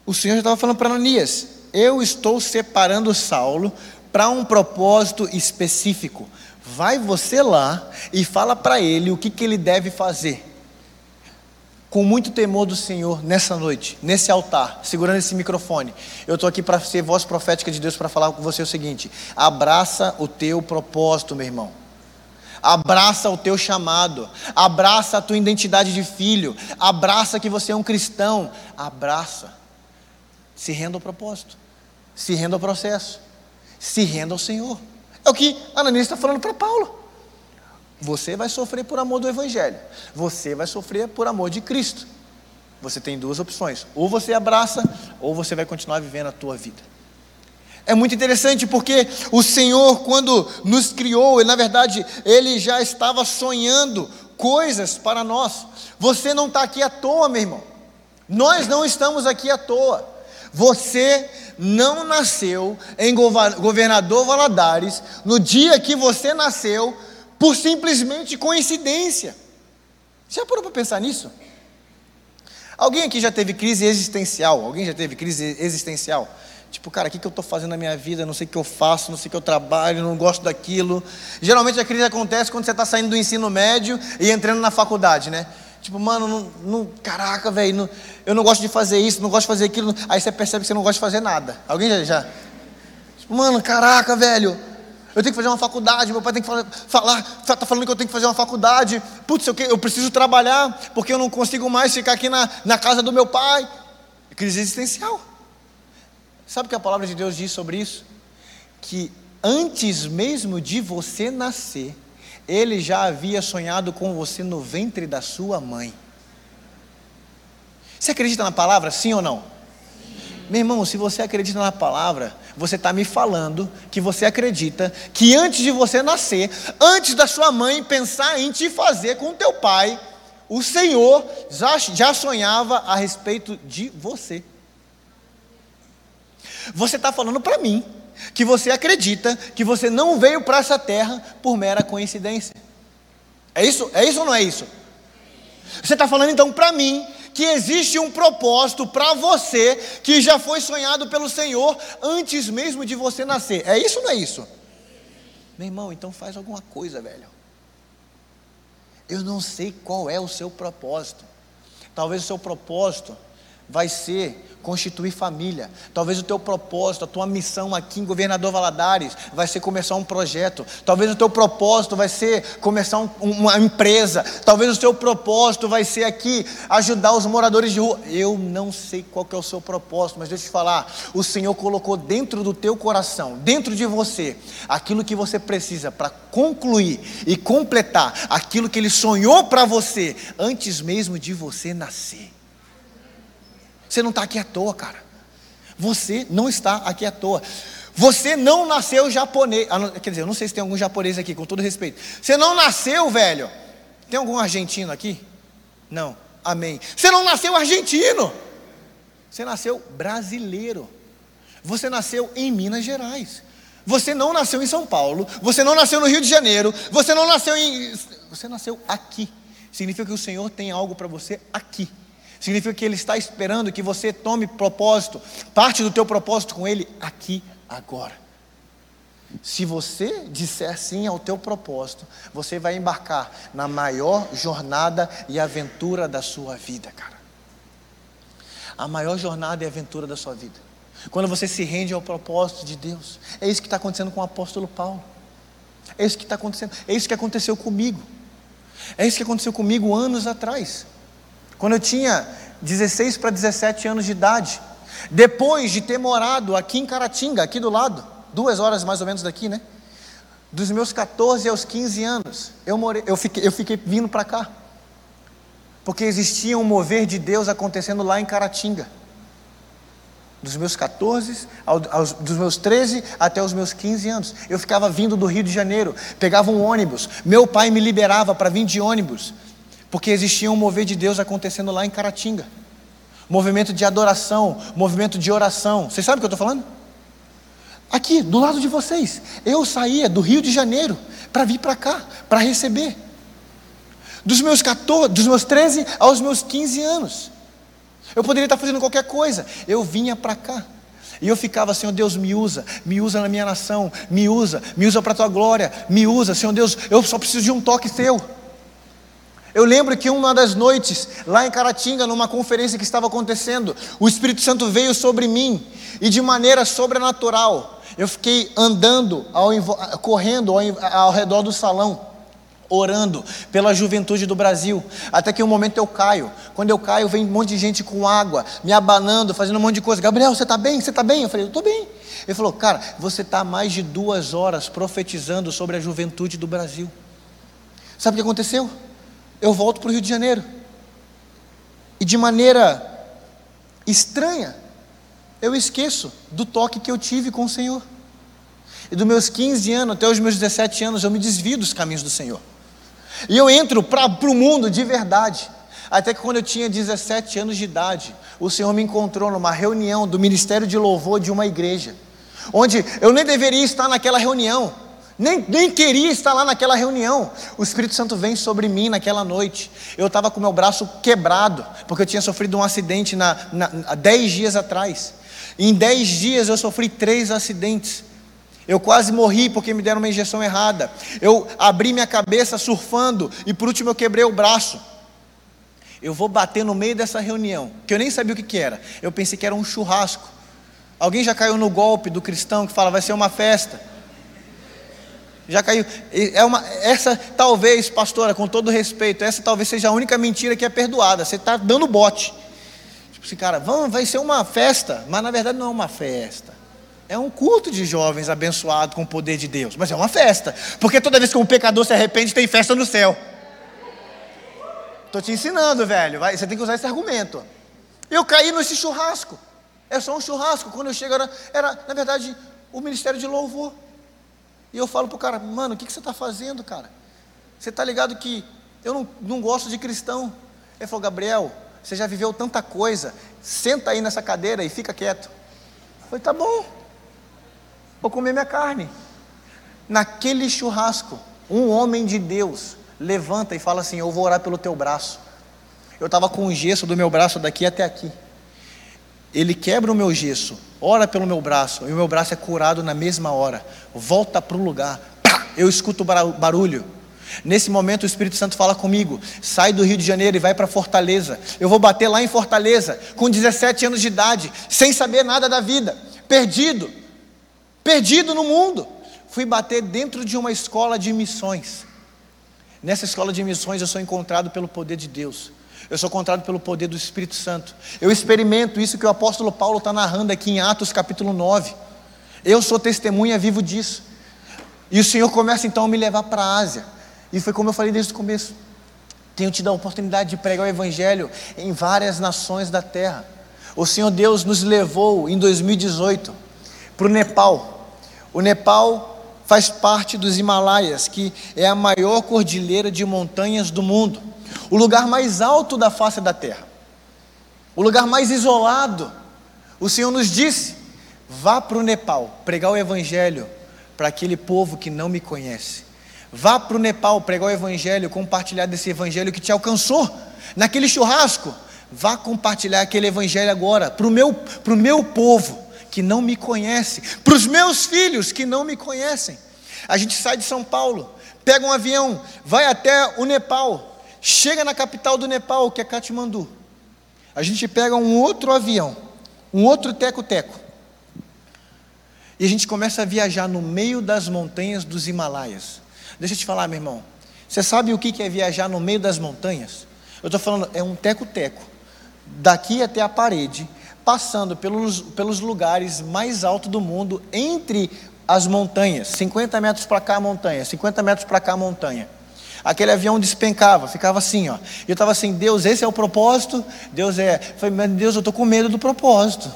o Senhor já estava falando para Ananias: eu estou separando Saulo para um propósito específico. Vai você lá e fala para ele o que, que ele deve fazer. Com muito temor do Senhor, nessa noite, nesse altar, segurando esse microfone, eu estou aqui para ser voz profética de Deus, para falar com você o seguinte: abraça o teu propósito, meu irmão. Abraça o teu chamado, abraça a tua identidade de filho, abraça que você é um cristão, abraça, se renda ao propósito, se renda ao processo, se renda ao Senhor. É o que Ananias está falando para Paulo. Você vai sofrer por amor do Evangelho, você vai sofrer por amor de Cristo. Você tem duas opções: ou você abraça, ou você vai continuar vivendo a tua vida. É muito interessante porque o Senhor, quando nos criou, ele, na verdade, Ele já estava sonhando coisas para nós. Você não está aqui à toa, meu irmão. Nós não estamos aqui à toa. Você não nasceu em Governador Valadares no dia que você nasceu por simplesmente coincidência. Já parou para pensar nisso? Alguém aqui já teve crise existencial? Alguém já teve crise existencial? Tipo, cara, o que, que eu estou fazendo na minha vida? Não sei o que eu faço, não sei o que eu trabalho, não gosto daquilo. Geralmente a crise acontece quando você está saindo do ensino médio e entrando na faculdade, né? Tipo, mano, não, não, caraca, velho, eu não gosto de fazer isso, não gosto de fazer aquilo. Aí você percebe que você não gosta de fazer nada. Alguém já? já? Tipo, mano, caraca, velho, eu tenho que fazer uma faculdade, meu pai tem que falar, falar tá falando que eu tenho que fazer uma faculdade. Putz, eu, eu preciso trabalhar, porque eu não consigo mais ficar aqui na, na casa do meu pai. Crise existencial. Sabe o que a palavra de Deus diz sobre isso? Que antes mesmo de você nascer, Ele já havia sonhado com você no ventre da sua mãe. Você acredita na palavra, sim ou não? Sim. Meu irmão, se você acredita na palavra, você está me falando que você acredita que antes de você nascer, antes da sua mãe pensar em te fazer com teu pai, o Senhor já, já sonhava a respeito de você. Você está falando para mim que você acredita que você não veio para essa terra por mera coincidência. É isso? É isso ou não é isso? Você está falando então para mim que existe um propósito para você que já foi sonhado pelo Senhor antes mesmo de você nascer. É isso ou não é isso? Meu irmão, então faz alguma coisa, velho. Eu não sei qual é o seu propósito. Talvez o seu propósito vai ser constituir família. Talvez o teu propósito, a tua missão aqui em Governador Valadares vai ser começar um projeto. Talvez o teu propósito vai ser começar um, uma empresa. Talvez o teu propósito vai ser aqui ajudar os moradores de rua. Eu não sei qual que é o seu propósito, mas deixa eu te falar, o Senhor colocou dentro do teu coração, dentro de você, aquilo que você precisa para concluir e completar aquilo que Ele sonhou para você antes mesmo de você nascer. Você não está aqui à toa, cara. Você não está aqui à toa. Você não nasceu japonês. Quer dizer, eu não sei se tem algum japonês aqui, com todo respeito. Você não nasceu, velho. Tem algum argentino aqui? Não. Amém. Você não nasceu argentino. Você nasceu brasileiro. Você nasceu em Minas Gerais. Você não nasceu em São Paulo. Você não nasceu no Rio de Janeiro. Você não nasceu em... Você nasceu aqui. Significa que o Senhor tem algo para você aqui. Significa que Ele está esperando que você tome propósito, parte do teu propósito com Ele aqui, agora. Se você disser sim ao teu propósito, você vai embarcar na maior jornada e aventura da sua vida, cara. A maior jornada e aventura da sua vida. Quando você se rende ao propósito de Deus. É isso que está acontecendo com o apóstolo Paulo. É isso que está acontecendo. É isso que aconteceu comigo. É isso que aconteceu comigo anos atrás. Quando eu tinha dezesseis para dezessete anos de idade, depois de ter morado aqui em Caratinga, aqui do lado, duas horas mais ou menos daqui, né? Dos meus catorze aos quinze anos, eu, morei, eu, fiquei, eu fiquei vindo para cá, porque existia um mover de Deus acontecendo lá em Caratinga. Dos meus catorze, aos, dos meus treze até os meus quinze anos, eu ficava vindo do Rio de Janeiro, pegava um ônibus, meu pai me liberava para vir de ônibus, porque existia um mover de Deus acontecendo lá em Caratinga. Movimento de adoração, movimento de oração. Vocês sabem o que eu estou falando? Aqui, do lado de vocês. Eu saía do Rio de Janeiro para vir para cá, para receber. Dos meus catorze, dos meus treze aos meus quinze anos. Eu poderia estar fazendo qualquer coisa. Eu vinha para cá. E eu ficava, Senhor Deus, me usa, me usa na minha nação, me usa, me usa para a tua glória, me usa, Senhor Deus, eu só preciso de um toque teu. Eu lembro que uma das noites, lá em Caratinga, numa conferência que estava acontecendo, o Espírito Santo veio sobre mim, e de maneira sobrenatural, eu fiquei andando, ao, correndo ao, ao redor do salão, orando pela juventude do Brasil, até que um momento eu caio. Quando eu caio, vem um monte de gente com água, me abanando, fazendo um monte de coisa. Gabriel, você está bem? Você está bem? Eu falei, eu estou bem. Ele falou, cara, você está há mais de duas horas profetizando sobre a juventude do Brasil. Sabe o que aconteceu? Eu volto para o Rio de Janeiro, e de maneira estranha, eu esqueço do toque que eu tive com o Senhor. E dos meus quinze anos até os meus dezessete anos, eu me desvio dos caminhos do Senhor. E eu entro para o mundo de verdade. Até que quando eu tinha dezessete anos de idade, o Senhor me encontrou numa reunião do Ministério de Louvor de uma igreja, onde eu nem deveria estar naquela reunião, nem, nem queria estar lá naquela reunião. O Espírito Santo vem sobre mim naquela noite. Eu estava com meu braço quebrado, porque eu tinha sofrido um acidente na, na, há dez dias atrás. Em dez dias eu sofri três acidentes. Eu quase morri porque me deram uma injeção errada. Eu abri minha cabeça surfando e por último eu quebrei o braço. Eu vou bater no meio dessa reunião, que eu nem sabia o que, que era. Eu pensei que era um churrasco. Alguém já caiu no golpe do cristão que fala, vai ser uma festa? Já caiu? É uma, essa talvez, pastora, com todo respeito, essa talvez seja a única mentira que é perdoada. Você está dando bote. Tipo assim, cara, vamos, vai ser uma festa, mas na verdade não é uma festa. É um culto de jovens abençoado com o poder de Deus. Mas é uma festa. Porque toda vez que um pecador se arrepende, tem festa no céu. Estou te ensinando, velho. Vai, você tem que usar esse argumento. Eu caí nesse churrasco. É só um churrasco. Quando eu chego era, era na verdade, o ministério de louvor. E eu falo para o cara, mano, o que, que você está fazendo, cara? Você está ligado que eu não, não gosto de cristão. Ele falou, Gabriel, você já viveu tanta coisa. Senta aí nessa cadeira e fica quieto. Eu falei, tá bom. Vou comer minha carne. Naquele churrasco, um homem de Deus levanta e fala assim, eu vou orar pelo teu braço. Eu estava com o gesso do meu braço daqui até aqui. Ele quebra o meu gesso, ora pelo meu braço, e o meu braço é curado na mesma hora. Volta para o lugar, eu escuto o barulho. Nesse momento o Espírito Santo fala comigo, sai do Rio de Janeiro e vai para Fortaleza. Eu vou bater lá em Fortaleza, com dezessete anos de idade, sem saber nada da vida, perdido. Perdido no mundo. Fui bater dentro de uma escola de missões. Nessa escola de missões eu sou encontrado pelo poder de Deus. Eu sou encontrado pelo poder do Espírito Santo. Eu experimento isso que o apóstolo Paulo está narrando aqui em Atos capítulo nove. Eu sou testemunha vivo disso. E o Senhor começa então a me levar para a Ásia. E foi como eu falei desde o começo. Tenho tido a oportunidade de pregar o Evangelho em várias nações da terra. O Senhor Deus nos levou em dois mil e dezoito para o Nepal. O Nepal faz parte dos Himalaias, que é a maior cordilheira de montanhas do mundo, o lugar mais alto da face da terra, o lugar mais isolado. O Senhor nos disse, vá para o Nepal, pregar o Evangelho para aquele povo que não me conhece. Vá para o Nepal, pregar o Evangelho, compartilhar desse Evangelho que te alcançou, naquele churrasco. Vá compartilhar aquele Evangelho agora, para o meu, para o meu povo, que não me conhece, para os meus filhos que não me conhecem. A gente sai de São Paulo, pega um avião, vai até o Nepal, chega na capital do Nepal, que é Katmandu. A gente pega um outro avião, um outro teco-teco, e a gente começa a viajar no meio das montanhas dos Himalaias. Deixa eu te falar, meu irmão, você sabe o que é viajar no meio das montanhas? Eu estou falando, é um teco-teco, daqui até a parede, passando pelos, pelos lugares mais altos do mundo, entre as montanhas, cinquenta metros para cá a montanha, cinquenta metros para cá a montanha. Aquele avião despencava, ficava assim, ó. E eu estava assim, Deus, esse é o propósito? Deus é, eu falei, mas Deus, eu estou com medo do propósito.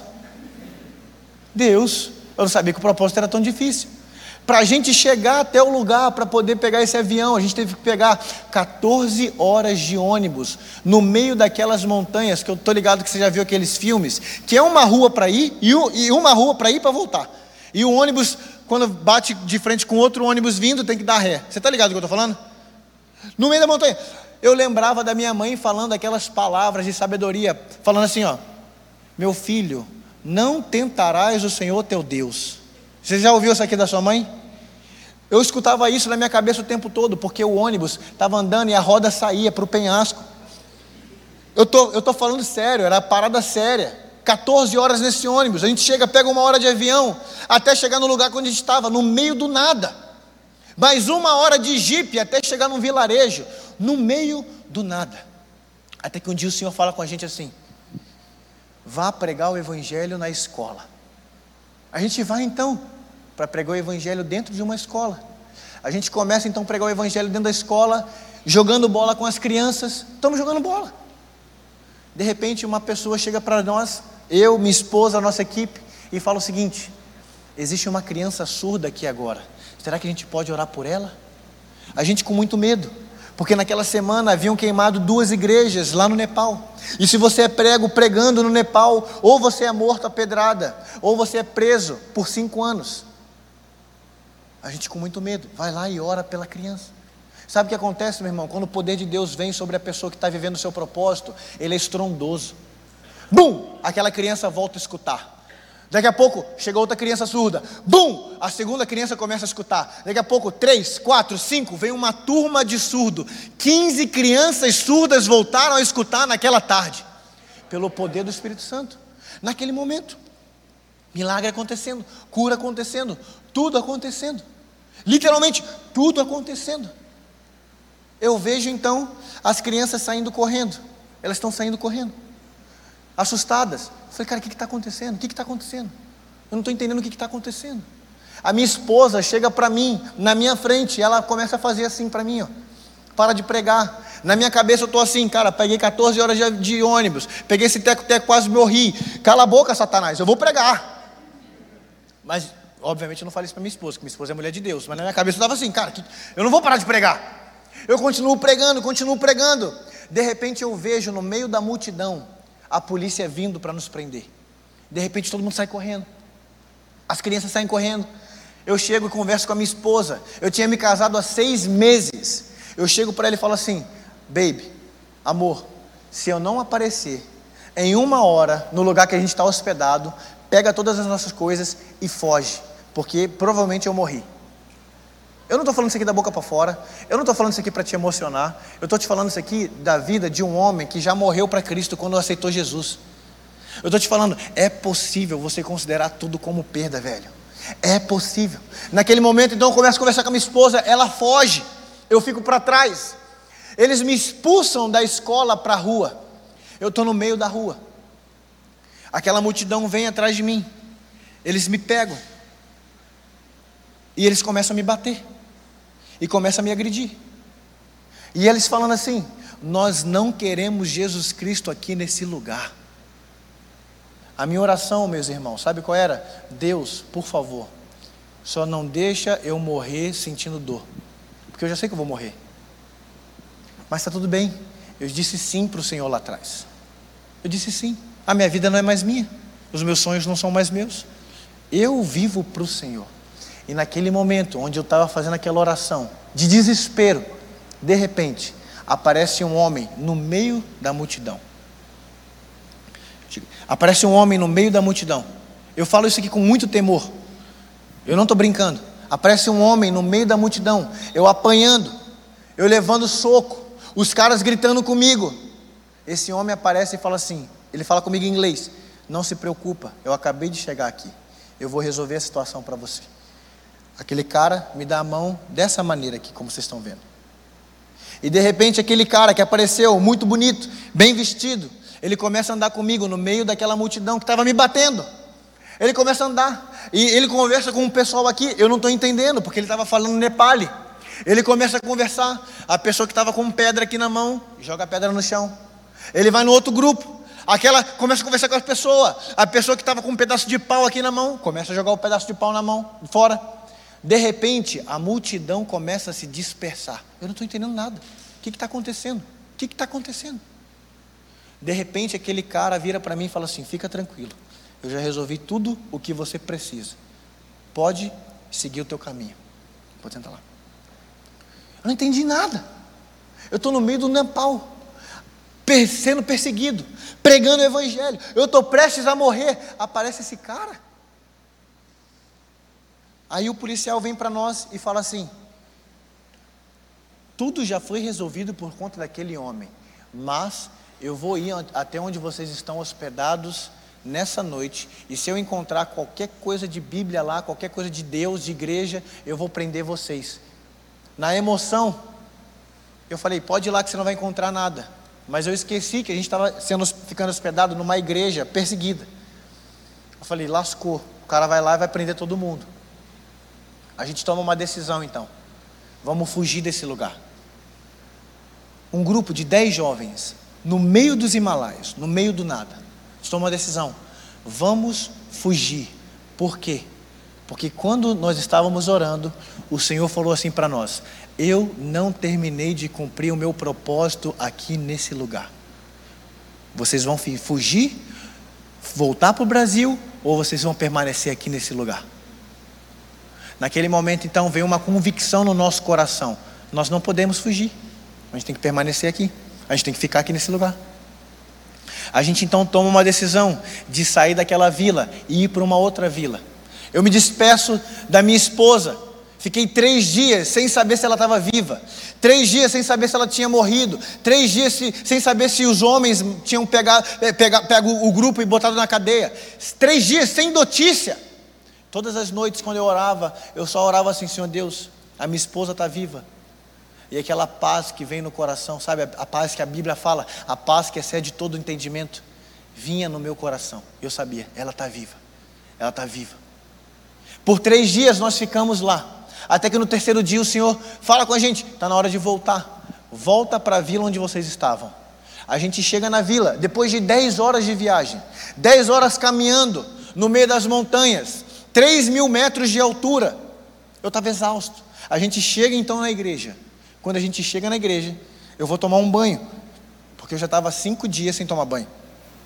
Deus, eu não sabia que o propósito era tão difícil. Para a gente chegar até o lugar, para poder pegar esse avião, a gente teve que pegar quatorze horas de ônibus, no meio daquelas montanhas, que eu estou ligado que você já viu aqueles filmes, que é uma rua para ir, e uma rua para ir para voltar, e o ônibus, quando bate de frente com outro ônibus vindo, tem que dar ré. Você está ligado do que eu estou falando? No meio da montanha, eu lembrava da minha mãe falando aquelas palavras de sabedoria, falando assim, ó: meu filho, não tentarás o Senhor teu Deus. Você já ouviu isso aqui da sua mãe? Eu escutava isso na minha cabeça o tempo todo, porque o ônibus estava andando e a roda saía para o penhasco. Eu tô, eu tô falando sério, era parada séria. quatorze horas nesse ônibus, a gente chega, pega uma hora de avião, até chegar no lugar onde a gente estava, no meio do nada. Mais uma hora de jipe até chegar num vilarejo, no meio do nada. Até que um dia o Senhor fala com a gente assim: vá pregar o evangelho na escola. A gente vai então para pregar o evangelho dentro de uma escola. A gente começa então a pregar o evangelho dentro da escola, jogando bola com as crianças. Estamos jogando bola. De repente uma pessoa chega para nós, eu, minha esposa, a nossa equipe, e fala o seguinte: existe uma criança surda aqui agora, será que a gente pode orar por ela? A gente com muito medo, porque naquela semana haviam queimado duas igrejas lá no Nepal, e se você é prego pregando no Nepal, ou você é morto a pedrada, ou você é preso por cinco anos. A gente com muito medo, vai lá e ora pela criança. Sabe o que acontece, meu irmão? Quando o poder de Deus vem sobre a pessoa que está vivendo o seu propósito, ele é estrondoso. Bum! Aquela criança volta a escutar. Daqui a pouco, chega outra criança surda. Bum! A segunda criança começa a escutar. Daqui a pouco, três, quatro, cinco, vem uma turma de surdo. quinze crianças surdas voltaram a escutar naquela tarde. Pelo poder do Espírito Santo. Naquele momento. Milagre acontecendo, cura acontecendo, tudo acontecendo. Literalmente, tudo acontecendo. Eu vejo então as crianças saindo correndo. Elas estão saindo correndo, assustadas. Eu falei: cara, o que está acontecendo? O que está acontecendo? Eu não estou entendendo o que está acontecendo. A minha esposa chega para mim, na minha frente, ela começa a fazer assim para mim, ó: para de pregar. Na minha cabeça eu estou assim: cara, peguei quatorze horas de, de ônibus, peguei esse teco-teco, quase morri. Cala a boca, Satanás, eu vou pregar. Mas, obviamente, eu não falei isso para minha esposa, porque minha esposa é mulher de Deus. Mas na minha cabeça eu estava assim: cara, eu não vou parar de pregar. Eu continuo pregando, continuo pregando. De repente eu vejo no meio da multidão a polícia vindo para nos prender. De repente todo mundo sai correndo. As crianças saem correndo. Eu chego e converso com a minha esposa. Eu tinha me casado há seis meses. Eu chego para ela e falo assim: baby, amor, se eu não aparecer em uma hora no lugar que a gente está hospedado, pega todas as nossas coisas e foge, porque provavelmente eu morri. Eu não estou falando isso aqui da boca para fora, eu não estou falando isso aqui para te emocionar, eu estou te falando isso aqui da vida de um homem que já morreu para Cristo quando aceitou Jesus. Eu estou te falando, é possível você considerar tudo como perda, velho. É possível. Naquele momento então eu começo a conversar com a minha esposa, ela foge, eu fico para trás. Eles me expulsam da escola para a rua, eu estou no meio da rua. Aquela multidão vem atrás de mim, eles me pegam, e eles começam a me bater, e começam a me agredir, e eles falando assim: nós não queremos Jesus Cristo aqui nesse lugar. A minha oração, meus irmãos, sabe qual era? Deus, por favor, só não deixa eu morrer sentindo dor, porque eu já sei que eu vou morrer, mas está tudo bem. Eu disse sim para o Senhor lá atrás, eu disse sim, a minha vida não é mais minha, os meus sonhos não são mais meus, eu vivo para o Senhor. E naquele momento, onde eu estava fazendo aquela oração de desespero, de repente, aparece um homem no meio da multidão. Aparece um homem no meio da multidão. Eu falo isso aqui com muito temor, eu não estou brincando. Aparece um homem no meio da multidão, eu apanhando, eu levando soco, os caras gritando comigo. Esse homem aparece e fala assim, ele fala comigo em inglês: não se preocupa, eu acabei de chegar aqui, eu vou resolver a situação para você. Aquele cara me dá a mão dessa maneira aqui, como vocês estão vendo. E de repente aquele cara que apareceu, muito bonito, bem vestido, ele começa a andar comigo no meio daquela multidão que estava me batendo. Ele começa a andar, e ele conversa com um pessoal aqui, eu não estou entendendo, porque ele estava falando Nepali. Ele começa a conversar, a pessoa que estava com pedra aqui na mão, joga a pedra no chão. Ele vai no outro grupo, aquela começa a conversar com a pessoa, a pessoa que estava com um pedaço de pau aqui na mão, começa a jogar o pedaço de pau na mão, fora. De repente, a multidão começa a se dispersar. Eu não estou entendendo nada. O que está acontecendo? O que está acontecendo? De repente, aquele cara vira para mim e fala assim: fica tranquilo, eu já resolvi tudo o que você precisa. Pode seguir o teu caminho. Pode sentar lá. Eu não entendi nada. Eu estou no meio do Nepal, sendo perseguido, pregando o evangelho. Eu estou prestes a morrer. Aparece esse cara. Aí o policial vem para nós e fala assim: tudo já foi resolvido por conta daquele homem, mas eu vou ir até onde vocês estão hospedados nessa noite, e se eu encontrar qualquer coisa de Bíblia lá, qualquer coisa de Deus, de igreja, eu vou prender vocês. Na emoção, eu falei: pode ir lá que você não vai encontrar nada. Mas eu esqueci que a gente estava sendo, ficando hospedado numa igreja perseguida. Eu falei: lascou, o cara vai lá e vai prender todo mundo. A gente toma uma decisão então, vamos fugir desse lugar. Um grupo de dez jovens, no meio dos Himalaias, no meio do nada, a gente toma uma decisão: vamos fugir. Por quê? Porque quando nós estávamos orando, o Senhor falou assim para nós: eu não terminei de cumprir o meu propósito aqui nesse lugar. Vocês vão fugir, voltar para o Brasil, ou vocês vão permanecer aqui nesse lugar? Naquele momento então veio uma convicção no nosso coração: nós não podemos fugir, a gente tem que permanecer aqui, a gente tem que ficar aqui nesse lugar. A gente então toma uma decisão de sair daquela vila e ir para uma outra vila. Eu me despeço da minha esposa. Fiquei três dias sem saber se ela estava viva, três dias sem saber se ela tinha morrido, três dias se, sem saber se os homens tinham pegado, pegado, pego o grupo e botado na cadeia, três dias sem notícia. Todas as noites quando eu orava, eu só orava assim: Senhor Deus, a minha esposa está viva. E aquela paz que vem no coração, sabe, a, a paz que a Bíblia fala, a paz que excede todo o entendimento, vinha no meu coração. Eu sabia, ela está viva, ela está viva. Por três dias nós ficamos lá, até que no terceiro dia o Senhor fala com a gente: está na hora de voltar, volta para a vila onde vocês estavam. A gente chega na vila, depois de dez horas de viagem, dez horas caminhando, no meio das montanhas, três mil metros de altura. Eu estava exausto. A gente chega então na igreja. Quando a gente chega na igreja, eu vou tomar um banho, porque eu já estava cinco dias sem tomar banho,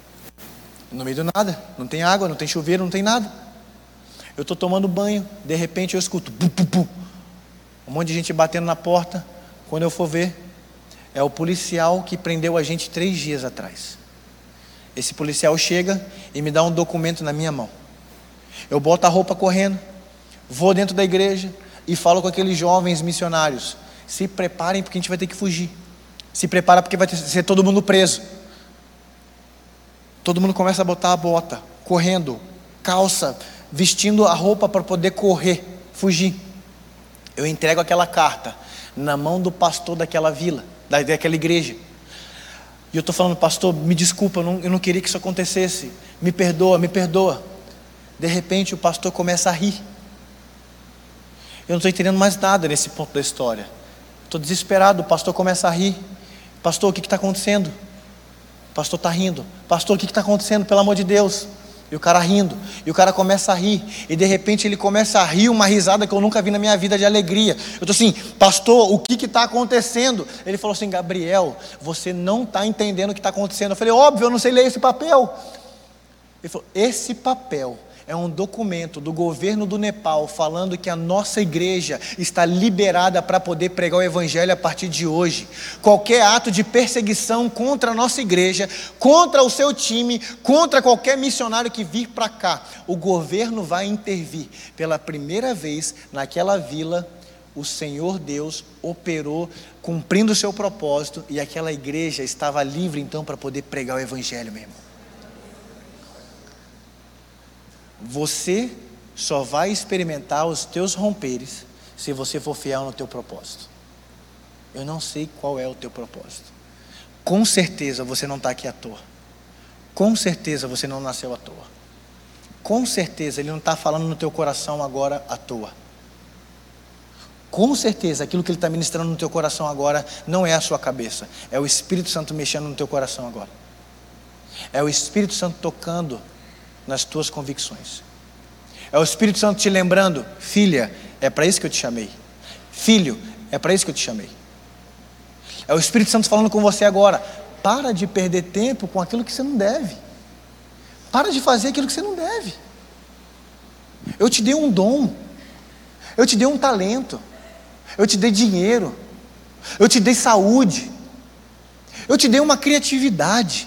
no meio do nada, não tem água, não tem chuveiro, não tem nada. Eu estou tomando banho, de repente eu escuto pu, pu, pu, um monte de gente batendo na porta. Quando eu for ver, é o policial que prendeu a gente três dias atrás. Esse policial chega e me dá um documento na minha mão. Eu boto a roupa correndo, vou dentro da igreja e falo com aqueles jovens missionários: se preparem porque a gente vai ter que fugir. Se prepara porque vai ter, ser todo mundo preso. Todo mundo começa a botar a bota, correndo, calça, vestindo a roupa para poder correr, fugir. Eu entrego aquela carta na mão do pastor daquela vila, daquela igreja. E eu estou falando: pastor, me desculpa, eu não, eu não queria que isso acontecesse. Me perdoa, me perdoa. De repente o pastor começa a rir. Eu não estou entendendo mais nada nesse ponto da história. Estou desesperado. O pastor começa a rir. Pastor, o que está acontecendo? O pastor está rindo. Pastor, o que está acontecendo? Pelo amor de Deus. E o cara rindo. E o cara começa a rir. E de repente ele começa a rir, uma risada que eu nunca vi na minha vida, de alegria. Eu estou assim: pastor, o que está acontecendo? Ele falou assim: Gabriel, você não está entendendo o que está acontecendo. Eu falei: óbvio, eu não sei ler esse papel. Ele falou: esse papel é um documento do governo do Nepal falando que a nossa igreja está liberada para poder pregar o evangelho a partir de hoje. Qualquer ato de perseguição contra a nossa igreja, contra o seu time, contra qualquer missionário que vir para cá, o governo vai intervir. Pela primeira vez naquela vila, o Senhor Deus operou, cumprindo o seu propósito, e aquela igreja estava livre então para poder pregar o evangelho, meu irmão. Você só vai experimentar os teus romperes se você for fiel no teu propósito. Eu não sei qual é o teu propósito. Com certeza você não está aqui à toa. Com certeza você não nasceu à toa. Com certeza Ele não está falando no teu coração agora à toa. Com certeza aquilo que Ele está ministrando no teu coração agora não é a sua cabeça. É o Espírito Santo mexendo no teu coração agora. É o Espírito Santo tocando nas tuas convicções. É o Espírito Santo te lembrando: filha, é para isso que eu te chamei. Filho, é para isso que eu te chamei. É o Espírito Santo falando com você agora: para de perder tempo com aquilo que você não deve. Para de fazer aquilo que você não deve. Eu te dei um dom, eu te dei um talento, eu te dei dinheiro, Eu te dei saúde. Eu te dei uma criatividade.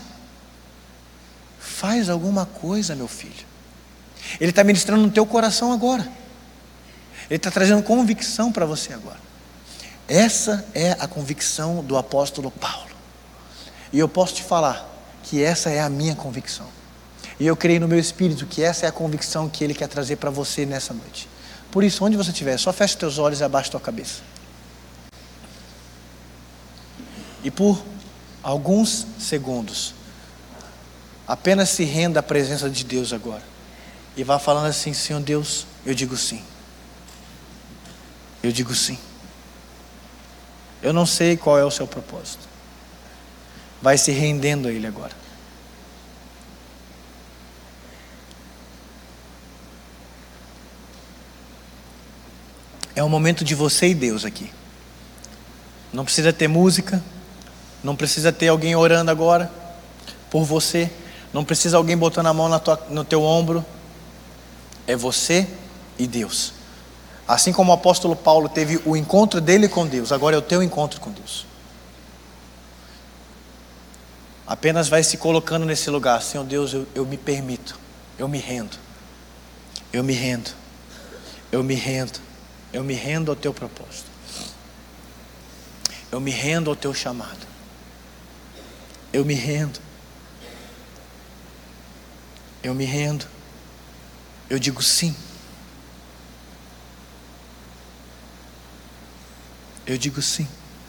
Faz alguma coisa, meu filho. Ele está ministrando no teu coração agora. Ele está trazendo convicção para você agora. Essa é a convicção do apóstolo Paulo. E eu posso te falar que essa é a minha convicção. E eu creio no meu espírito que essa é a convicção que Ele quer trazer para você nessa noite. Por isso, onde você estiver, só feche teus olhos e abaixa tua cabeça. E por alguns segundos, apenas se renda à presença de Deus agora. E vá falando assim: Senhor Deus, eu digo sim. Eu digo sim. Eu não sei qual é o seu propósito. Vai se rendendo a Ele agora. É um momento de você e Deus aqui. Não precisa ter música. Não precisa ter alguém orando agora por você. Não precisa alguém botando a mão na tua, no teu ombro. É você e Deus. Assim como o apóstolo Paulo teve o encontro dele com Deus, agora é o teu encontro com Deus. Apenas vai se colocando nesse lugar. Senhor Deus, eu, eu me permito. Eu me rendo. Eu me rendo. Eu me rendo. Eu me rendo ao teu propósito. Eu me rendo ao teu chamado. Eu me rendo. Eu me rendo. Eu digo sim. Eu digo sim.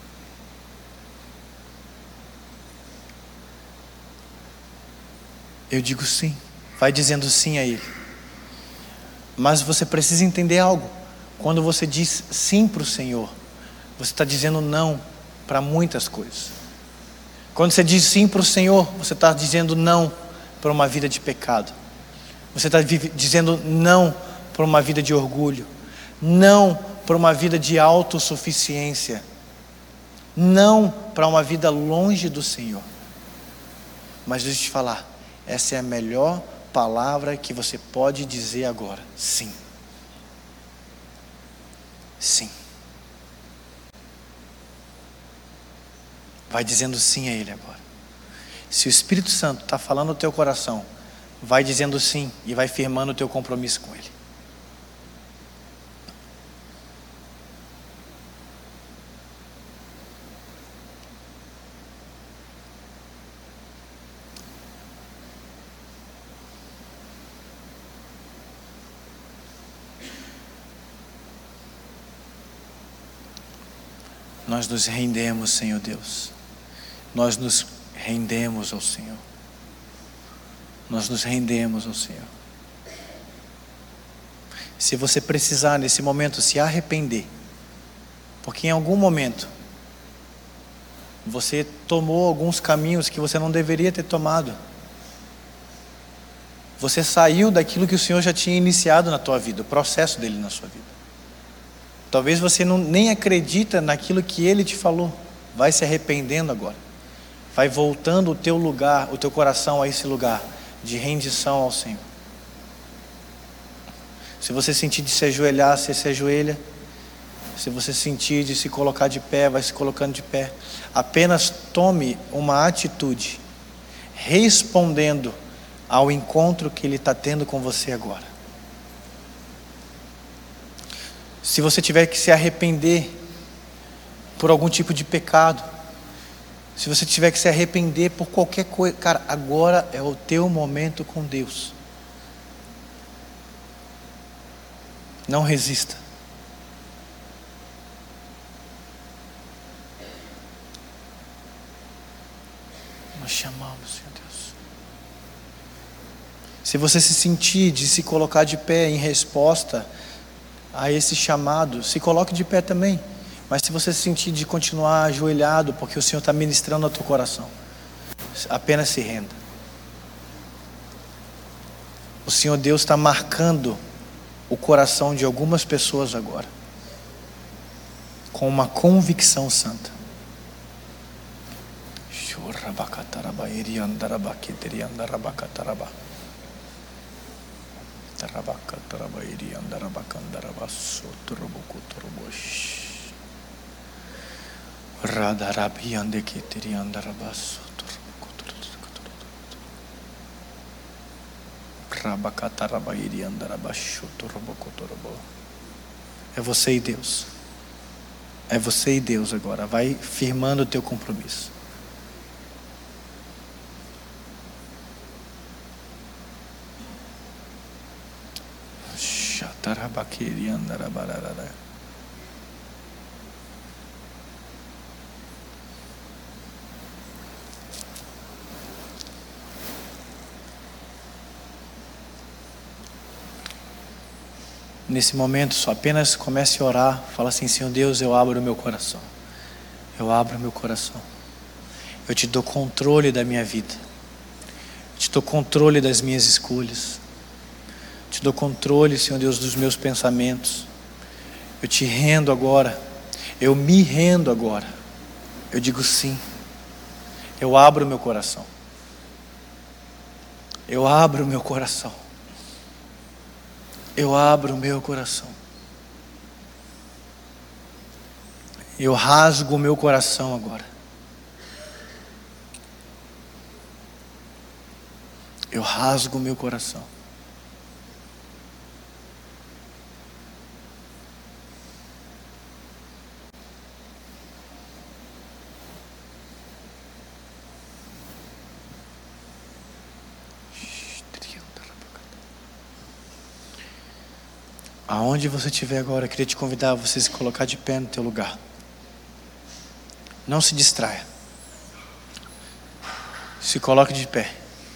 Eu digo sim. Vai dizendo sim a Ele. Mas você precisa entender algo. Quando você diz sim para o Senhor, você está dizendo não para muitas coisas. Quando você diz sim para o Senhor, você está dizendo não para uma vida de pecado. Você está dizendo não para uma vida de orgulho. Não para uma vida de autossuficiência. Não para uma vida longe do Senhor. Mas deixa eu te falar, essa é a melhor palavra que você pode dizer agora. Sim. Sim. Vai dizendo sim a Ele agora. Se o Espírito Santo está falando no teu coração, vai dizendo sim e vai firmando o teu compromisso com Ele. Nós nos rendemos, Senhor Deus. Nós nos rendemos ao Senhor. Nós nos rendemos ao Senhor. Se você precisar nesse momento se arrepender, porque em algum momento você tomou alguns caminhos que você não deveria ter tomado. Você saiu daquilo que o Senhor já tinha iniciado na tua vida, o processo dele na sua vida. Talvez você não, nem acredita naquilo que Ele te falou. Vai se arrependendo agora. Vai voltando o teu lugar, o teu coração a esse lugar de rendição ao Senhor. Se você sentir de se ajoelhar, você se ajoelha. Se você sentir de se colocar de pé, vai se colocando de pé. Apenas tome uma atitude, respondendo ao encontro que Ele está tendo com você agora. Se você tiver que se arrepender por algum tipo de pecado, se você tiver que se arrepender por qualquer coisa, cara, agora é o teu momento com Deus. Não resista. Nós chamamos, Senhor Deus. Se você se sentir de se colocar de pé em resposta a esse chamado, se coloque de pé também. Mas se você se sentir de continuar ajoelhado, porque o Senhor está ministrando ao teu coração, apenas se renda. O Senhor Deus está marcando o coração de algumas pessoas agora, com uma convicção santa. É você e Deus. É você e Deus agora. Vai firmando o teu compromisso. Nesse momento, só apenas comece a orar. Fala assim: Senhor Deus, eu abro o meu coração. Eu abro o meu coração. Eu te dou controle da minha vida. Eu te dou controle das minhas escolhas. Eu te dou controle, Senhor Deus, dos meus pensamentos. Eu te rendo agora. Eu me rendo agora. Eu digo sim. Eu abro o meu coração. Eu abro o meu coração. Eu abro o meu coração. Eu rasgo o meu coração agora. Eu rasgo o meu coração. Aonde você estiver agora, eu queria te convidar a você se colocar de pé no teu lugar. Não se distraia. Se coloque de pé.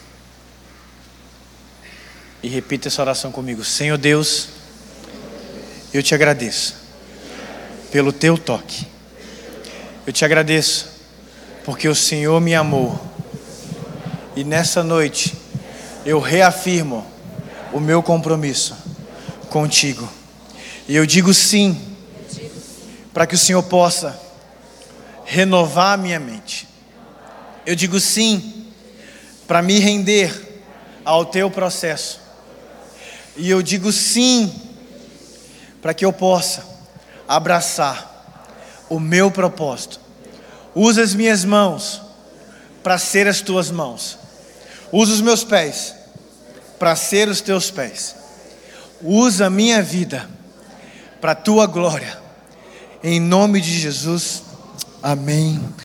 E repita essa oração comigo. Senhor Deus, eu te agradeço pelo teu toque. Eu te agradeço porque o Senhor me amou. E nessa noite eu reafirmo o meu compromisso contigo. E eu digo sim, para que o Senhor possa renovar a minha mente. Eu digo sim, para me render ao teu processo. E eu digo sim, para que eu possa abraçar o meu propósito. Usa as minhas mãos para ser as tuas mãos. Usa os meus pés para ser os teus pés. Usa a minha vida para a tua glória. Em nome de Jesus. Amém.